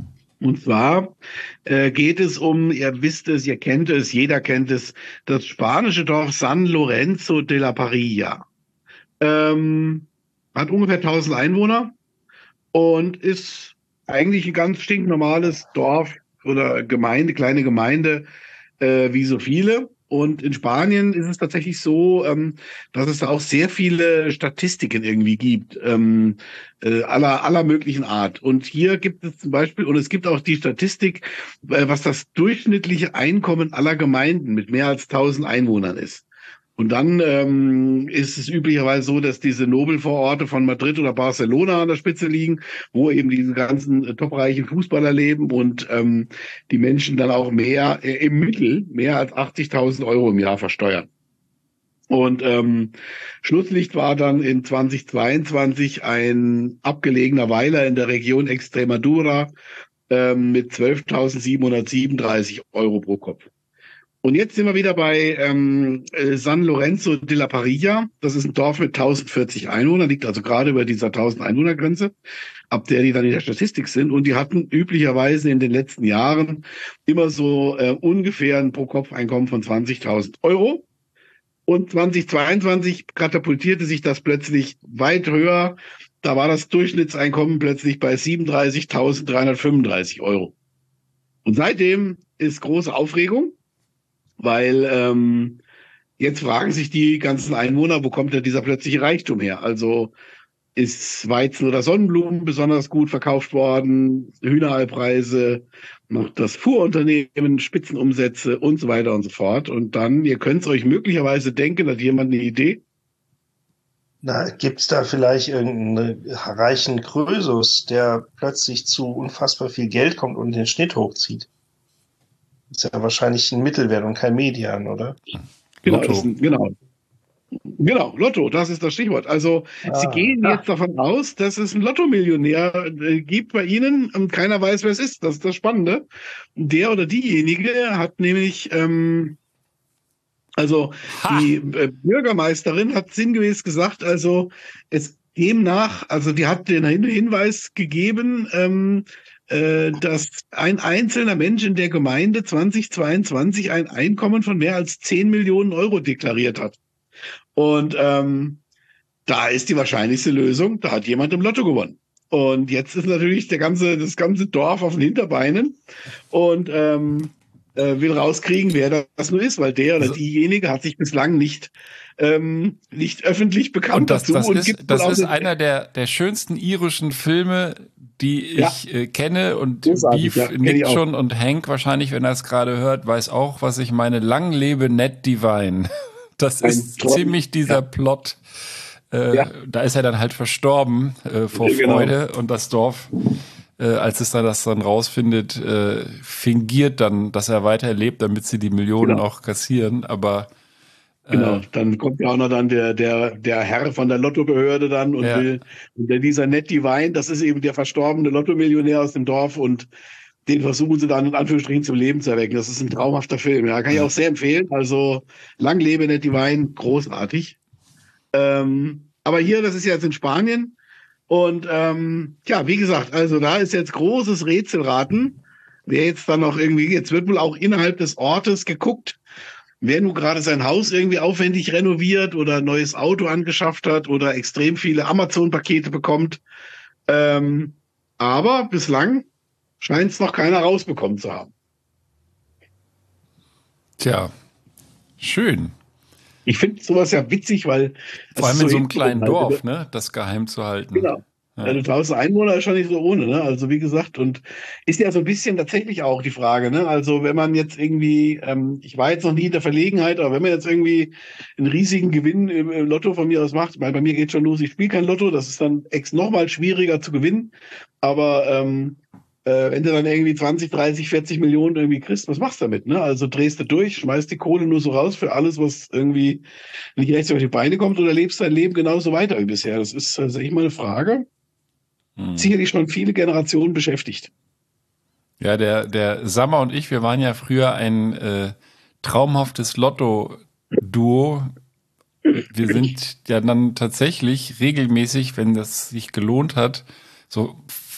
Und zwar äh, geht es um, ihr wisst es, ihr kennt es, jeder kennt es, das spanische Dorf San Lorenzo de la Parilla. Ähm, hat ungefähr tausend Einwohner und ist eigentlich ein ganz stinknormales Dorf oder Gemeinde, kleine Gemeinde, äh, wie so viele. Und in Spanien ist es tatsächlich so, ähm, dass es da auch sehr viele Statistiken irgendwie gibt, ähm, äh, aller, aller möglichen Art. Und hier gibt es zum Beispiel, und es gibt auch die Statistik, äh, was das durchschnittliche Einkommen aller Gemeinden mit mehr als tausend Einwohnern ist. Und dann ähm, ist es üblicherweise so, dass diese Nobelvororte von Madrid oder Barcelona an der Spitze liegen, wo eben diese ganzen äh, topreichen Fußballer leben und ähm, die Menschen dann auch mehr, äh, im Mittel mehr als achtzigtausend Euro im Jahr versteuern. Und ähm, Schlusslicht war dann in zweitausendzweiundzwanzig ein abgelegener Weiler in der Region Extremadura ähm, mit zwölftausendsiebenhundertsiebenunddreißig Euro pro Kopf. Und jetzt sind wir wieder bei ähm, San Lorenzo de la Parilla. Das ist ein Dorf mit tausendvierzig Einwohnern, liegt also gerade über dieser tausend Einwohner-Grenze, ab der die dann in der Statistik sind. Und die hatten üblicherweise in den letzten Jahren immer so äh, ungefähr ein Pro-Kopf-Einkommen von zwanzigtausend Euro. Und zweitausendzweiundzwanzig katapultierte sich das plötzlich weit höher. Da war das Durchschnittseinkommen plötzlich bei siebenunddreißigtausenddreihundertfünfunddreißig Euro. Und seitdem ist große Aufregung. Weil ähm, jetzt fragen sich die ganzen Einwohner, wo kommt denn dieser plötzliche Reichtum her? Also ist Weizen oder Sonnenblumen besonders gut verkauft worden, Hühnereipreise, macht das Fuhrunternehmen Spitzenumsätze und so weiter und so fort. Und dann, ihr könnt es euch möglicherweise denken, hat jemand eine Idee? Na, gibt's da vielleicht irgendeinen reichen Krösus, der plötzlich zu unfassbar viel Geld kommt und den Schnitt hochzieht? Ist ja wahrscheinlich ein Mittelwert und kein Median, oder? Genau, Lotto. ist ein, genau. Genau, Lotto, das ist das Stichwort. Also Ah, Sie gehen ah. jetzt davon aus, dass es einen Lottomillionär äh, gibt bei Ihnen und keiner weiß, wer es ist. Das ist das Spannende. Der oder diejenige hat nämlich, ähm, also Ha! die äh, Bürgermeisterin hat sinngemäß gesagt, also es demnach, also die hat den Hin- Hinweis gegeben, ähm, äh, dass ein einzelner Mensch in der Gemeinde zweitausendzweiundzwanzig ein Einkommen von mehr als zehn Millionen Euro deklariert hat. Und ähm, da ist die wahrscheinlichste Lösung, da hat jemand im Lotto gewonnen. Und jetzt ist natürlich der ganze, das ganze Dorf auf den Hinterbeinen und ähm, äh, will rauskriegen, wer das nur ist, weil der oder diejenige hat sich bislang nicht ähm, nicht öffentlich bekannt Und das, dazu. das und ist, gibt das wohl auch ist eine- einer der, der schönsten irischen Filme, die Ja. ich äh, kenne. Und Großartig, Beef ja, kenn ich nickt auch. schon und Hank wahrscheinlich, wenn er es gerade hört, weiß auch, was ich meine. Lang lebe Ned Divine. Das Ein ist Traum. ziemlich dieser Ja. Plot. Äh, Ja. Da ist er dann halt verstorben äh, vor Ja, genau. Freude und das Dorf, äh, als es dann das dann rausfindet, äh, fingiert dann, dass er weiterlebt, damit sie die Millionen Genau. auch kassieren. Aber Genau, äh, dann kommt ja auch noch dann der, der, der Herr von der Lottobehörde dann und Ja. will, und der, dieser Ned Divine, das ist eben der verstorbene Lottomillionär aus dem Dorf und den versuchen sie dann in Anführungsstrichen zum Leben zu erwecken. Das ist ein traumhafter Film, ja, kann ich auch sehr empfehlen. Also, lang lebe Ned Divine, großartig. Ähm, aber hier, das ist ja jetzt in Spanien und ähm, ja, wie gesagt, also da ist jetzt großes Rätselraten. Wer jetzt dann noch irgendwie, jetzt wird wohl auch innerhalb des Ortes geguckt, wer nun gerade sein Haus irgendwie aufwendig renoviert oder ein neues Auto angeschafft hat oder extrem viele Amazon-Pakete bekommt. Ähm, aber bislang scheint es noch keiner rausbekommen zu haben. tja, schön. Ich finde sowas ja witzig, weil das Vor allem ist in so so einem kleinen hintergrund- Dorf, ne, das geheim zu halten. Genau. Ja. Also tausend Einwohner ist schon nicht so ohne, ne? Also wie gesagt, und ist ja so ein bisschen tatsächlich auch die Frage, ne? Also wenn man jetzt irgendwie, ähm, ich war jetzt noch nie in der Verlegenheit, aber wenn man jetzt irgendwie einen riesigen Gewinn im, im Lotto von mir aus macht, weil bei mir geht schon los, ich spiele kein Lotto, das ist dann ex nochmal schwieriger zu gewinnen. Aber ähm, äh, wenn du dann irgendwie zwanzig, dreißig, vierzig Millionen irgendwie kriegst, was machst du damit, ne? Also drehst du durch, schmeißt die Kohle nur so raus für alles, was irgendwie nicht rechts auf die Beine kommt, oder lebst dein Leben genauso weiter wie bisher? Das ist, also ich mal eine Frage. Hm. Sicherlich schon viele Generationen beschäftigt. Ja, der, der Sammer und ich, wir waren ja früher ein äh, traumhaftes Lotto-Duo. Wir sind ja dann tatsächlich regelmäßig, wenn das sich gelohnt hat, so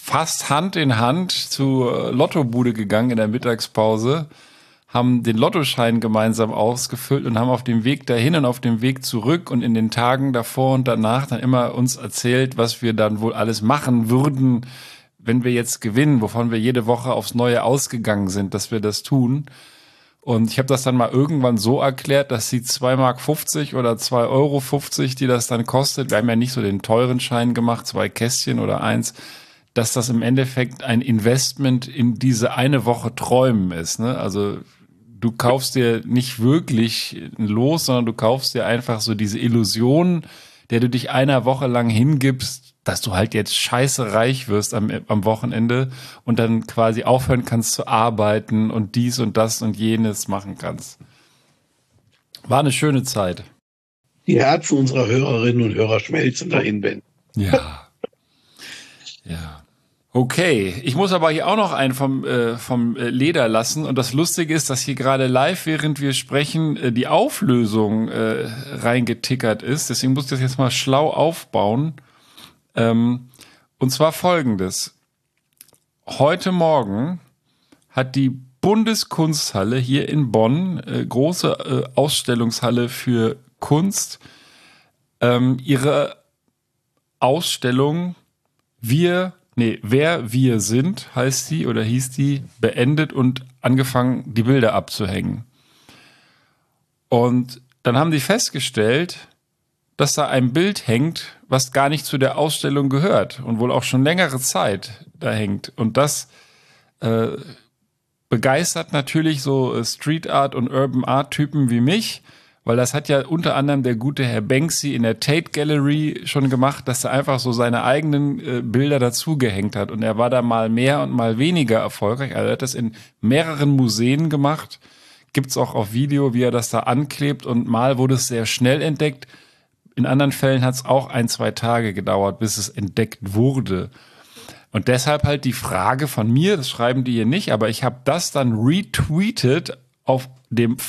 fast Hand in Hand zur Lottobude gegangen in der Mittagspause, haben den Lottoschein gemeinsam ausgefüllt und haben auf dem Weg dahin und auf dem Weg zurück und in den Tagen davor und danach dann immer uns erzählt, was wir dann wohl alles machen würden, wenn wir jetzt gewinnen, wovon wir jede Woche aufs Neue ausgegangen sind, dass wir das tun. Und ich habe das dann mal irgendwann so erklärt, dass die zwei Mark fünfzig oder zwei Euro fünfzig, die das dann kostet, wir haben ja nicht so den teuren Schein gemacht, zwei Kästchen oder eins, dass das im Endeffekt ein Investment in diese eine Woche Träumen ist. Ne? Also du kaufst dir nicht wirklich ein Los, sondern du kaufst dir einfach so diese Illusion, der du dich einer Woche lang hingibst, dass du halt jetzt scheiße reich wirst am, am Wochenende und dann quasi aufhören kannst zu arbeiten und dies und das und jenes machen kannst. War eine schöne Zeit. Die Herzen unserer Hörerinnen und Hörer schmelzen dahin, Ben. Ja. Ja. Okay, ich muss aber hier auch noch einen vom, äh, vom Leder lassen. Und das Lustige ist, dass hier gerade live, während wir sprechen, äh, die Auflösung äh, reingetickert ist. Deswegen muss ich das jetzt mal schlau aufbauen. Ähm, und zwar Folgendes. Heute Morgen hat die Bundeskunsthalle hier in Bonn, äh, große äh, Ausstellungshalle für Kunst, ähm, ihre Ausstellung Wir Nee, Wer wir sind, heißt die oder hieß die, beendet und angefangen, die Bilder abzuhängen. Und dann haben die festgestellt, dass da ein Bild hängt, was gar nicht zu der Ausstellung gehört und wohl auch schon längere Zeit da hängt. Und das äh, begeistert natürlich so Street Art und Urban Art Typen wie mich, weil das hat ja unter anderem der gute Herr Banksy in der Tate Gallery schon gemacht, dass er einfach so seine eigenen äh, Bilder dazugehängt hat. Und er war da mal mehr und mal weniger erfolgreich. Also er hat das in mehreren Museen gemacht. Gibt's auch auf Video, wie er das da anklebt. Und mal wurde es sehr schnell entdeckt. In anderen Fällen hat es auch ein, zwei Tage gedauert, bis es entdeckt wurde. Und deshalb halt die Frage von mir, das schreiben die hier nicht, aber ich habe das dann retweetet auf dem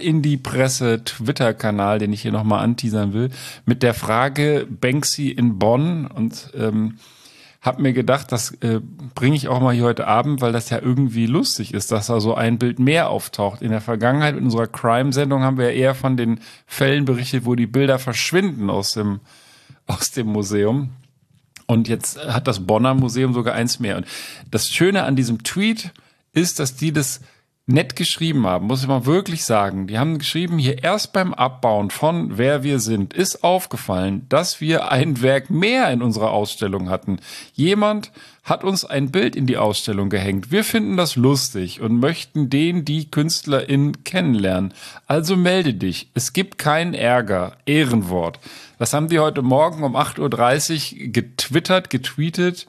Voll-in-die-Presse-Twitter-Kanal, den ich hier nochmal anteasern will, mit der Frage Banksy in Bonn und ähm, habe mir gedacht, das äh, bringe ich auch mal hier heute Abend, weil das ja irgendwie lustig ist, dass da so ein Bild mehr auftaucht. In der Vergangenheit in unserer Crime-Sendung haben wir ja eher von den Fällen berichtet, wo die Bilder verschwinden aus dem, aus dem Museum. Und jetzt hat das Bonner Museum sogar eins mehr. Und das Schöne an diesem Tweet ist, dass die das nett geschrieben haben, muss ich mal wirklich sagen. Die haben geschrieben, hier erst beim Abbauen von Wer wir sind, ist aufgefallen, dass wir ein Werk mehr in unserer Ausstellung hatten. Jemand hat uns ein Bild in die Ausstellung gehängt. Wir finden das lustig und möchten den, die KünstlerInnen kennenlernen. Also melde dich. Es gibt keinen Ärger. Ehrenwort. Das haben die heute Morgen um acht Uhr dreißig getwittert, getweetet,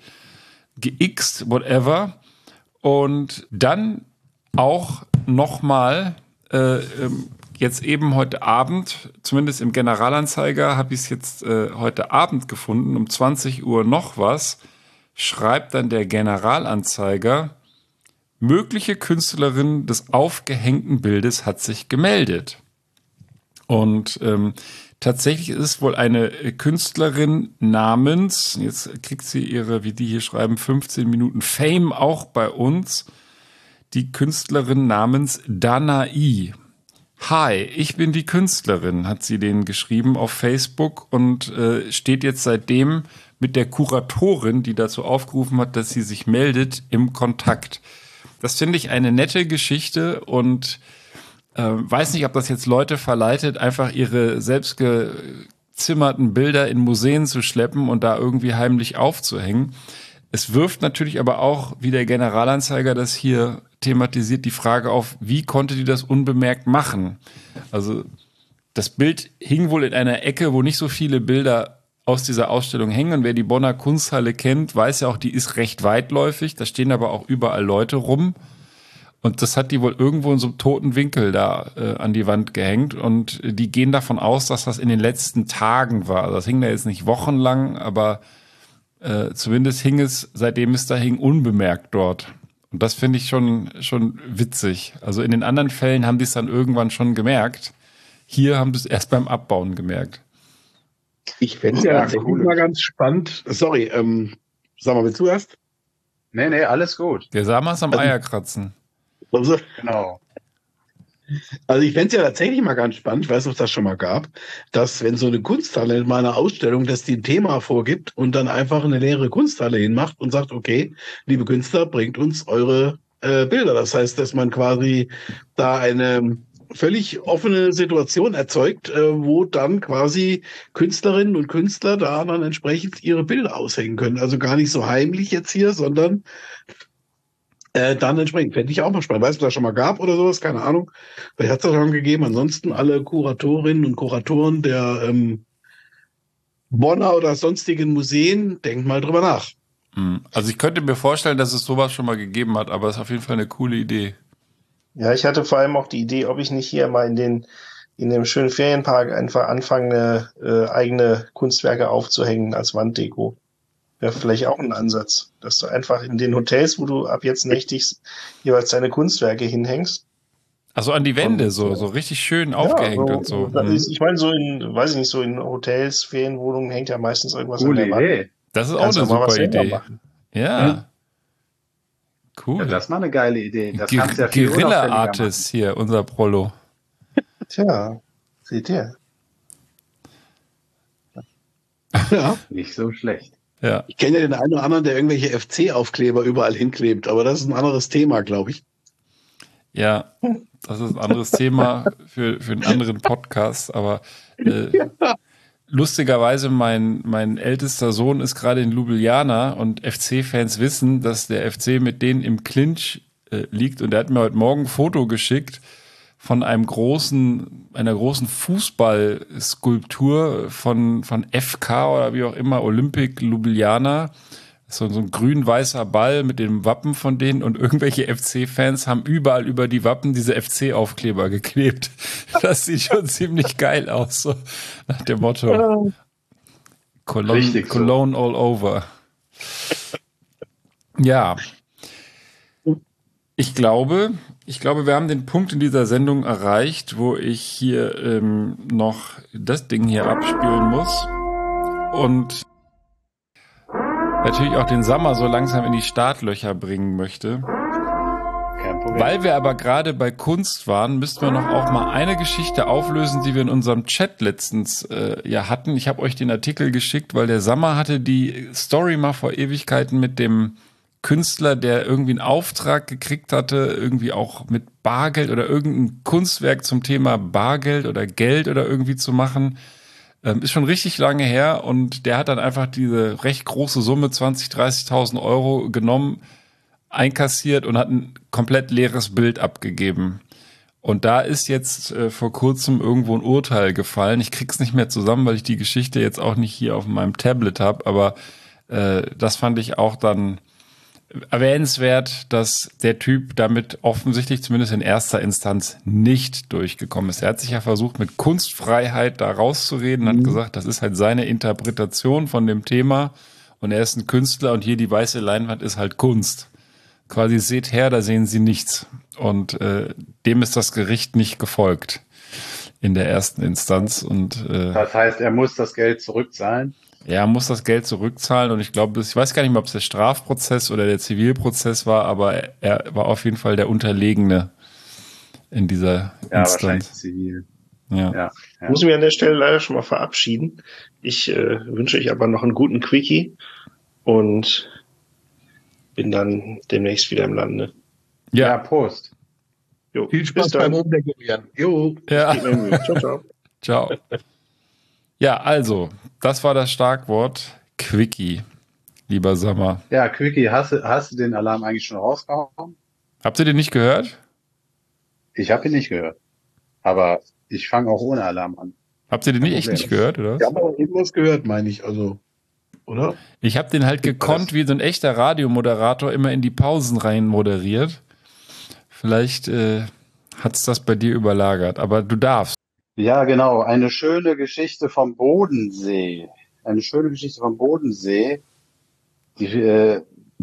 geixt, whatever. Und dann auch nochmal, äh, jetzt eben heute Abend, zumindest im Generalanzeiger, habe ich es jetzt äh, heute Abend gefunden, um zwanzig Uhr noch was, schreibt dann der Generalanzeiger, mögliche Künstlerin des aufgehängten Bildes hat sich gemeldet. Und ähm, tatsächlich ist es wohl eine Künstlerin namens, jetzt kriegt sie ihre, wie die hier schreiben, fünfzehn Minuten Fame auch bei uns, die Künstlerin namens Danae. Hi, ich bin die Künstlerin, hat sie denen geschrieben auf Facebook und äh, steht jetzt seitdem mit der Kuratorin, die dazu aufgerufen hat, dass sie sich meldet, im Kontakt. Das finde ich eine nette Geschichte und äh, weiß nicht, ob das jetzt Leute verleitet, einfach ihre selbstgezimmerten Bilder in Museen zu schleppen und da irgendwie heimlich aufzuhängen. Es wirft natürlich aber auch, wie der Generalanzeiger das hier thematisiert, die Frage auf, wie konnte die das unbemerkt machen? Also das Bild hing wohl in einer Ecke, wo nicht so viele Bilder aus dieser Ausstellung hängen. Und wer die Bonner Kunsthalle kennt, weiß ja auch, die ist recht weitläufig. Da stehen aber auch überall Leute rum. Und das hat die wohl irgendwo in so einem toten Winkel da äh, an die Wand gehängt. Und die gehen davon aus, dass das in den letzten Tagen war. Also das hing da jetzt nicht wochenlang, aber äh, zumindest hing es, seitdem es da hing, unbemerkt dort. Und das finde ich schon, schon witzig. Also in den anderen Fällen haben die es dann irgendwann schon gemerkt. Hier haben sie es erst beim Abbauen gemerkt. Ich fände es ja, tatsächlich cool. Mal ganz spannend. Sorry, ähm, sag mal, willst du erst? Nee, nee, alles gut. Der Sama ist am Eierkratzen. Also, Genau. also ich fände es ja tatsächlich mal ganz spannend, ich weiß nicht, ob es das schon mal gab, dass wenn so eine Kunsthalle in meiner Ausstellung, dass die ein Thema vorgibt und dann einfach eine leere Kunsthalle hinmacht und sagt, okay, liebe Künstler, bringt uns eure äh, Bilder. Das heißt, dass man quasi da eine völlig offene Situation erzeugt, äh, wo dann quasi Künstlerinnen und Künstler da dann entsprechend ihre Bilder aushängen können. Also gar nicht so heimlich jetzt hier, sondern äh, dann entsprechend. Fände ich auch mal spannend. Weißt du, ob das schon mal gab oder sowas? Keine Ahnung. Vielleicht hat es das schon gegeben. Ansonsten alle Kuratorinnen und Kuratoren der ähm, Bonner oder sonstigen Museen, denkt mal drüber nach. Also ich könnte mir vorstellen, dass es sowas schon mal gegeben hat, aber es ist auf jeden Fall eine coole Idee. Ja, ich hatte vor allem auch die Idee, ob ich nicht hier mal in den in dem schönen Ferienpark einfach anfange, äh, eigene Kunstwerke aufzuhängen als Wanddeko. Wäre vielleicht auch ein Ansatz, dass du einfach in den Hotels, wo du ab jetzt nächtigst, jeweils deine Kunstwerke hinhängst. Also an die Wände, Und, so, äh, so richtig schön aufgehängt ja, und so. da Mhm. ist- Ich meine, so in, weiß ich nicht, so in Hotels, Ferienwohnungen hängt ja meistens irgendwas Coole an der Wand. Idee. Das ist auch Kannst eine du mal was super selber Idee. machen. Ja. Ja, Cool. das ist mal eine geile Idee. Das Ge- kannst du ja viel Guerilla unauffälliger Artist hier, unser Prollo. Tja, seht ihr. Ja. machen. Nicht so schlecht. Ja. Ich kenne ja den einen oder anderen, der irgendwelche F C-Aufkleber überall hinklebt, aber das ist ein anderes Thema, glaube ich. Ja, das ist ein anderes Thema für, für einen anderen Podcast, aber äh, lustigerweise, mein, mein ältester Sohn ist gerade in Ljubljana und F C-Fans wissen, dass der F C mit denen im Clinch äh, liegt und er hat mir heute Morgen ein Foto geschickt von einem großen, einer großen Fußballskulptur von, von F K oder wie auch immer, Olympic Ljubljana. So, so ein grün-weißer Ball mit dem Wappen von denen und irgendwelche F C-Fans haben überall über die Wappen diese F C-Aufkleber geklebt. Das sieht schon ziemlich geil aus, so nach dem Motto Cologne, Richtig so. Cologne all over. Ja. Ich glaube, ich glaube, wir haben den Punkt in dieser Sendung erreicht, wo ich hier ähm, noch das Ding hier abspielen muss und natürlich auch den Sommer so langsam in die Startlöcher bringen möchte. Kein Problem. Weil wir aber gerade bei Kunst waren, müssten wir noch auch mal eine Geschichte auflösen, die wir in unserem Chat letztens äh, ja hatten. Ich habe euch den Artikel geschickt, weil der Sammer hatte die Story mal vor Ewigkeiten mit dem Künstler, der irgendwie einen Auftrag gekriegt hatte, irgendwie auch mit Bargeld oder irgendein Kunstwerk zum Thema Bargeld oder Geld oder irgendwie zu machen. Ähm, ist schon richtig lange her und der hat dann einfach diese recht große Summe, zwanzigtausend, dreißigtausend Euro genommen, einkassiert und hat ein komplett leeres Bild abgegeben. Und da ist jetzt äh, vor kurzem irgendwo ein Urteil gefallen. Ich krieg's nicht mehr zusammen, weil ich die Geschichte jetzt auch nicht hier auf meinem Tablet habe, aber äh, das fand ich auch dann erwähnenswert, dass der Typ damit offensichtlich zumindest in erster Instanz nicht durchgekommen ist. Er hat sich ja versucht, mit Kunstfreiheit da rauszureden, hat gesagt, das ist halt seine Interpretation von dem Thema und er ist ein Künstler und hier die weiße Leinwand ist halt Kunst. Quasi seht her, da sehen Sie nichts. Und äh, dem ist das Gericht nicht gefolgt in der ersten Instanz. Und äh, Das heißt, er muss das Geld zurückzahlen. er muss das Geld zurückzahlen und ich glaube, ich weiß gar nicht mehr, ob es der Strafprozess oder der Zivilprozess war, aber er, er war auf jeden Fall der Unterlegene in dieser Ja, wahrscheinlich Instanz. zivil. Ja. Ja, ja. Ich muss mich an der Stelle leider schon mal verabschieden. Ich äh, wünsche euch aber noch einen guten Quickie und bin dann demnächst wieder im Lande. ja, Ja, Prost. Jo, Viel Spaß bis dann. beim Umdeckorieren. Jo. ja. Geht mir Mühe. Ciao, ciao. Ciao. Ja, also, das war das Schlagwort Quickie, lieber Sommer. Ja, Quickie, hast, du- hast du den Alarm eigentlich schon rausgehauen? Habt ihr den nicht gehört? Ich habe ihn nicht gehört. Aber ich fange auch ohne Alarm an. Habt ihr den nicht, Kein echt Problem. nicht gehört, oder? Ich habe aber irgendwas gehört, meine ich. Also, oder? Ich habe den halt gekonnt, wie so ein echter Radiomoderator immer in die Pausen rein moderiert. Vielleicht äh, hat's das bei dir überlagert, aber du darfst. Ja, genau. Eine schöne Geschichte vom Bodensee. Eine schöne Geschichte vom Bodensee. Die, äh,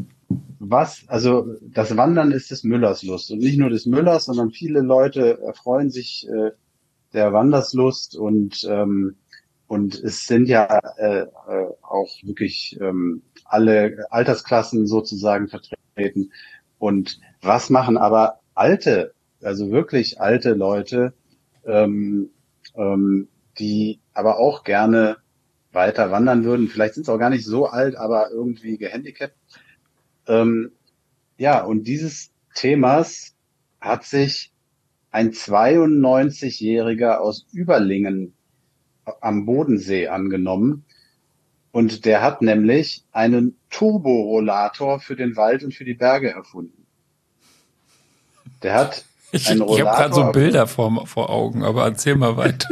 was, also das Wandern ist des Müllers Lust. Und nicht nur des Müllers, sondern viele Leute erfreuen sich äh, der Wanderslust und ähm, und es sind ja äh, äh, auch wirklich ähm, alle Altersklassen sozusagen vertreten. Und was machen aber alte, also wirklich alte Leute, ähm, ähm, die aber auch gerne weiter wandern würden? Vielleicht sind sie auch gar nicht so alt, aber irgendwie gehandicapt. Ähm, ja, und dieses Themas hat sich ein zweiundneunzigjähriger aus Überlingen am Bodensee angenommen. Und der hat nämlich einen Turborollator für den Wald und für die Berge erfunden. Der hat Ich, einen ich habe Rollator. gerade so Bilder vor, vor Augen, aber erzähl mal weiter.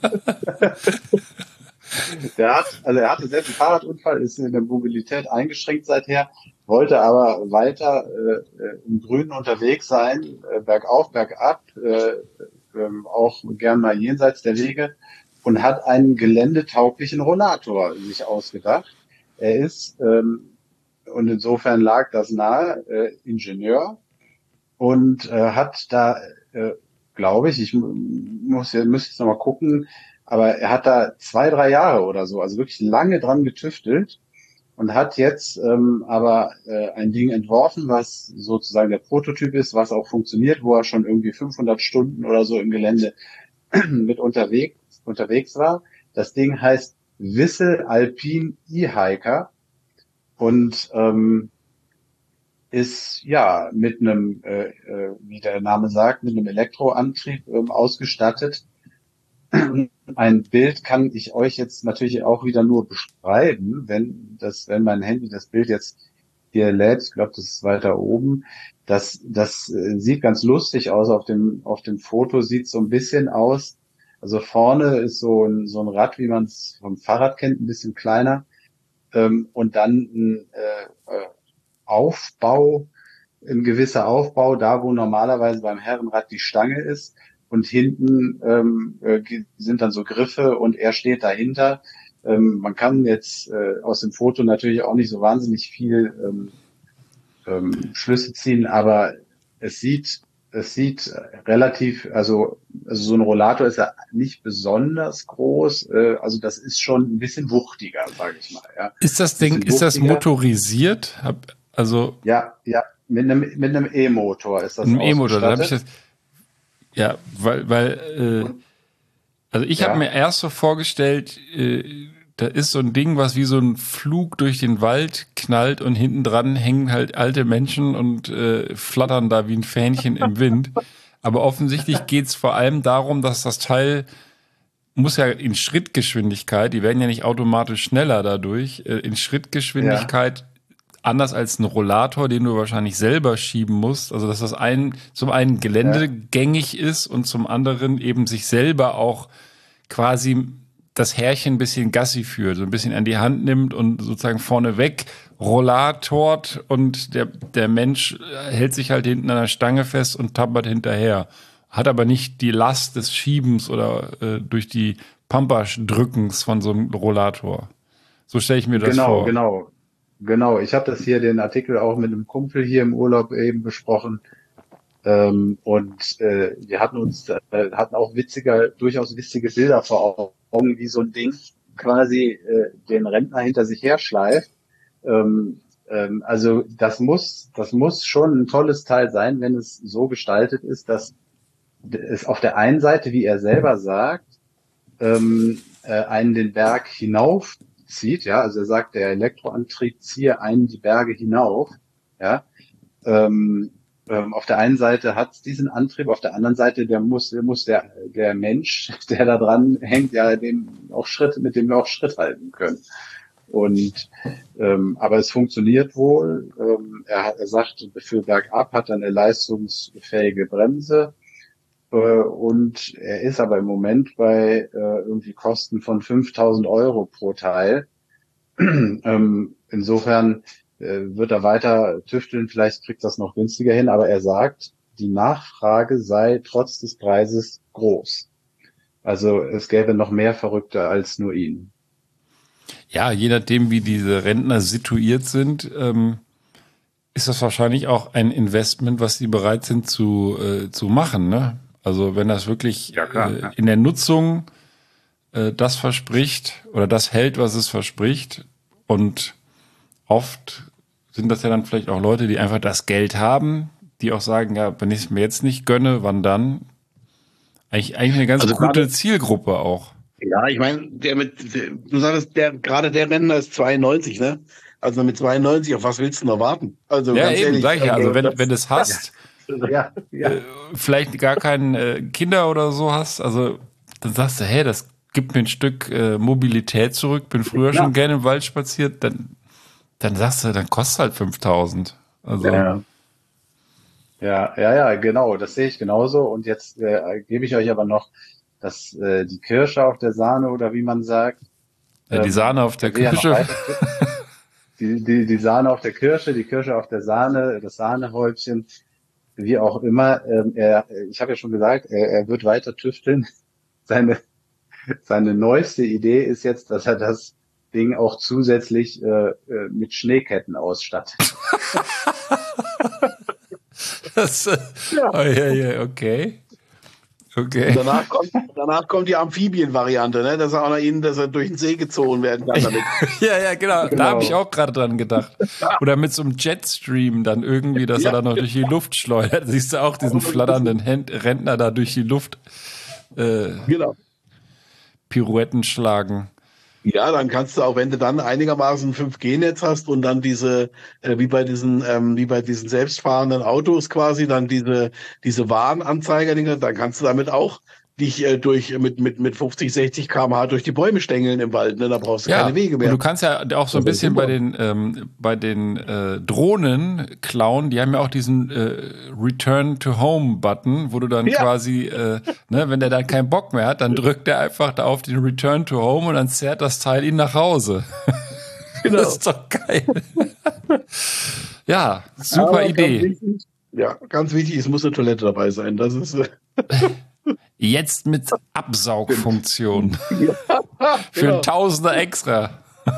Der hat, also er hatte selbst einen Fahrradunfall, ist in der Mobilität eingeschränkt seither, wollte aber weiter äh, im Grünen unterwegs sein, äh, bergauf, bergab, äh, äh, auch gern mal jenseits der Wege, und hat einen geländetauglichen Rollator sich ausgedacht. Er ist, ähm, und insofern lag das nahe, äh, Ingenieur und äh, hat da, äh, glaube ich, ich muss ja, müsste jetzt nochmal gucken, aber er hat da zwei, drei Jahre oder so, also wirklich lange dran getüftelt und hat jetzt ähm, aber äh, ein Ding entworfen, was sozusagen der Prototyp ist, was auch funktioniert, wo er schon irgendwie fünfhundert Stunden oder so im Gelände mit unterwegs, unterwegs war. Das Ding heißt Wissel Alpine E-Hiker und ähm, ist ja mit einem, äh, äh, wie der Name sagt, mit einem Elektroantrieb ähm, ausgestattet. Ein Bild kann ich euch jetzt natürlich auch wieder nur beschreiben, wenn das, wenn mein Handy das Bild jetzt hier lädt. Ich glaube, das ist weiter oben. Das, das äh, sieht ganz lustig aus. Auf dem, auf dem Foto sieht so ein bisschen aus. Also vorne ist so ein, so ein Rad, wie man es vom Fahrrad kennt, ein bisschen kleiner. Ähm, und dann ein äh, äh, Aufbau, ein gewisser Aufbau, da wo normalerweise beim Herrenrad die Stange ist. Und hinten ähm, äh, sind dann so Griffe und er steht dahinter. Ähm, man kann jetzt äh, aus dem Foto natürlich auch nicht so wahnsinnig viel ähm, ähm, Schlüsse ziehen, aber es sieht es sieht relativ, also also so ein Rollator ist ja nicht besonders groß, äh, also das ist schon ein bisschen wuchtiger, sage ich mal. Ja. Ist das Ding, ist das motorisiert? Hab, also ja, ja, mit einem mit einem E-Motor ist das ein E-Motor, da habe ich ausgestattet. das. Ja, weil, weil, äh, also ich Ja. habe mir erst so vorgestellt, äh, da ist so ein Ding, was wie so ein Flug durch den Wald knallt und hinten dran hängen halt alte Menschen und äh, flattern da wie ein Fähnchen im Wind. Aber offensichtlich geht's vor allem darum, dass das Teil muss ja in Schrittgeschwindigkeit, die werden ja nicht automatisch schneller dadurch, äh, in Schrittgeschwindigkeit anders als ein Rollator, den du wahrscheinlich selber schieben musst. Also dass das ein, zum einen geländegängig ist und zum anderen eben sich selber auch quasi das Härchen ein bisschen Gassi führt, so ein bisschen an die Hand nimmt und sozusagen vorneweg rollatort und der, der Mensch hält sich halt hinten an der Stange fest und tappert hinterher. Hat aber nicht die Last des Schiebens oder äh, durch die Pampa drückens von so einem Rollator. So stelle ich mir das Genau, vor. genau. Genau, ich habe das hier, den Artikel auch mit einem Kumpel hier im Urlaub eben besprochen. Ähm, und äh, wir hatten uns, äh, hatten auch witziger, durchaus witzige Bilder vor Augen, wie so ein Ding quasi äh, den Rentner hinter sich herschleift. Ähm, ähm, also das muss, das muss schon ein tolles Teil sein, wenn es so gestaltet ist, dass es auf der einen Seite, wie er selber sagt, ähm, äh, einen den Berg hinauf zieht, ja, also er sagt, der Elektroantrieb ziehe einen die Berge hinauf, ja, ähm, ähm, auf der einen Seite hat es diesen Antrieb, auf der anderen Seite, der muss, der muss der, der Mensch, der da dran hängt, ja, dem auch Schritt, mit dem wir auch Schritt halten können. Und, ähm, aber es funktioniert wohl, ähm, er, er sagt, für bergab hat er eine leistungsfähige Bremse, und er ist aber im Moment bei äh, irgendwie Kosten von fünftausend Euro pro Teil. ähm, insofern äh, wird er weiter tüfteln, vielleicht kriegt das noch günstiger hin, aber er sagt, die Nachfrage sei trotz des Preises groß. Also es gäbe noch mehr Verrückte als nur ihn. Ja, je nachdem, wie diese Rentner situiert sind, ähm, ist das wahrscheinlich auch ein Investment, was sie bereit sind zu, äh, zu machen, ne? Also wenn das wirklich Ja, klar, äh, ja. in der Nutzung äh, das verspricht oder das hält, was es verspricht. Und oft sind das ja dann vielleicht auch Leute, die einfach das Geld haben, die auch sagen, ja, wenn ich es mir jetzt nicht gönne, wann dann? Eigentlich, eigentlich eine ganz Also gute gerade- Zielgruppe auch. Ja, ich meine, der mit, der, du sagst, der, gerade der Rentner ist zweiundneunzig, ne? Also mit zweiundneunzig, auf was willst du noch warten? Also Ja, ganz eben, ehrlich, sag ich ja. Also wenn, das- wenn du es hast, Ja, ja. äh, vielleicht gar keine äh, Kinder oder so hast, also dann sagst du, hey, das gibt mir ein Stück äh, Mobilität zurück, bin früher Ja. schon gerne im Wald spaziert, dann, dann sagst du, dann kostet halt fünftausend. Also, Ja. Ja, ja, ja, genau, das sehe ich genauso. Und jetzt äh, gebe ich euch aber noch das, äh, die Kirsche auf der Sahne oder wie man sagt. ja, die Ähm, Sahne auf der ich will ja noch Kirsche. weiter- Die, die, die Sahne auf der Kirsche, die Kirsche auf der Sahne, das Sahnehäubchen, wie auch immer. Ähm, er, ich habe ja schon gesagt, er, er wird weiter tüfteln. Seine, seine neueste Idee ist jetzt, dass er das Ding auch zusätzlich äh, äh, mit Schneeketten ausstattet. Das, äh, oh, ja, ja, okay. Okay. Danach kommt, danach kommt die Amphibien-Variante, ne? Dass er auch noch ihnen, dass er durch den See gezogen werden kann damit. Ja, ja, genau. Genau. Da habe ich auch gerade dran gedacht. Oder mit so einem Jetstream dann irgendwie, dass Ja. er dann noch durch die Luft schleudert. Siehst du auch diesen flatternden Händ Rentner da durch die Luft äh, Genau. Pirouetten schlagen. Ja, dann kannst du auch, wenn du dann einigermaßen ein fünf G Netz hast und dann diese, äh, wie bei diesen, ähm, wie bei diesen selbstfahrenden Autos quasi, dann diese, diese Warnanzeiger, dann kannst du damit auch dich äh, durch mit mit mit fünfzig, sechzig Kilometer pro Stunde durch die Bäume stängeln im Wald, ne? Da brauchst du keine Wege mehr. Und du kannst ja auch so ein Das ist bisschen super. bei den ähm, bei den äh, Drohnen klauen, die haben ja auch diesen äh, Return to Home Button, wo du dann Ja. quasi, äh, ne, wenn der dann keinen Bock mehr hat, dann drückt er einfach da auf den Return to Home und dann zerrt das Teil ihn nach Hause. Genau. Das ist doch geil. Ja, super Aber ganz Idee. wichtig- Ja, ganz wichtig, es muss eine Toilette dabei sein. Das ist äh, Jetzt mit Absaugfunktion. Für genau. ein Tausender extra.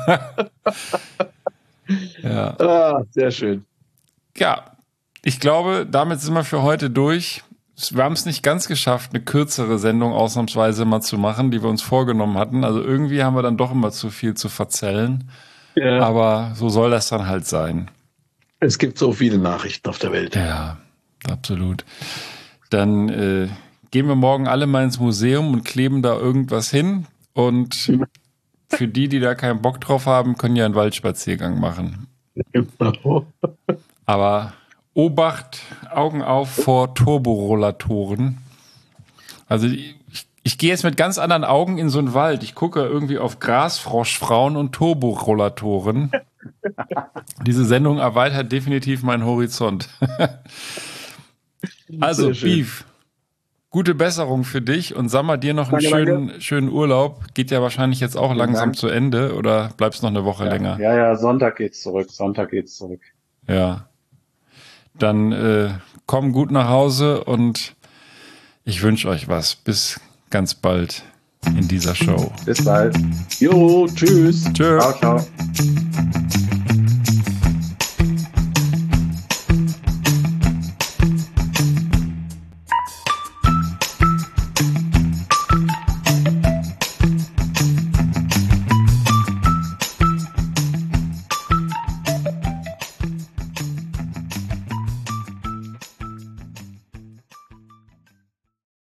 Ja. Ah, sehr schön. Ja, ich glaube, damit sind wir für heute durch. Wir haben es nicht ganz geschafft, eine kürzere Sendung ausnahmsweise mal zu machen, die wir uns vorgenommen hatten. Also irgendwie haben wir dann doch immer zu viel zu verzellen. Ja. Aber so soll das dann halt sein. Es gibt so viele Nachrichten auf der Welt. Ja, absolut. Dann äh, gehen wir morgen alle mal ins Museum und kleben da irgendwas hin. Und für die, die da keinen Bock drauf haben, können ja einen Waldspaziergang machen. Genau. Aber Obacht, Augen auf vor Turborollatoren. Also ich, ich gehe jetzt mit ganz anderen Augen in so einen Wald. Ich gucke irgendwie auf Grasfroschfrauen und Turborollatoren. Diese Sendung erweitert definitiv meinen Horizont. Also, Sehr schön. Beef, gute Besserung für dich und sag mal dir noch einen Danke, schönen, schönen Urlaub. Geht ja wahrscheinlich jetzt auch langsam Dank. zu Ende oder bleibst noch eine Woche länger? Ja, ja, Sonntag geht's zurück. Sonntag geht's zurück. Ja. Dann äh, komm gut nach Hause und ich wünsche euch was. Bis ganz bald in dieser Show. Bis bald. Jo, tschüss. Tschö. Ciao, ciao.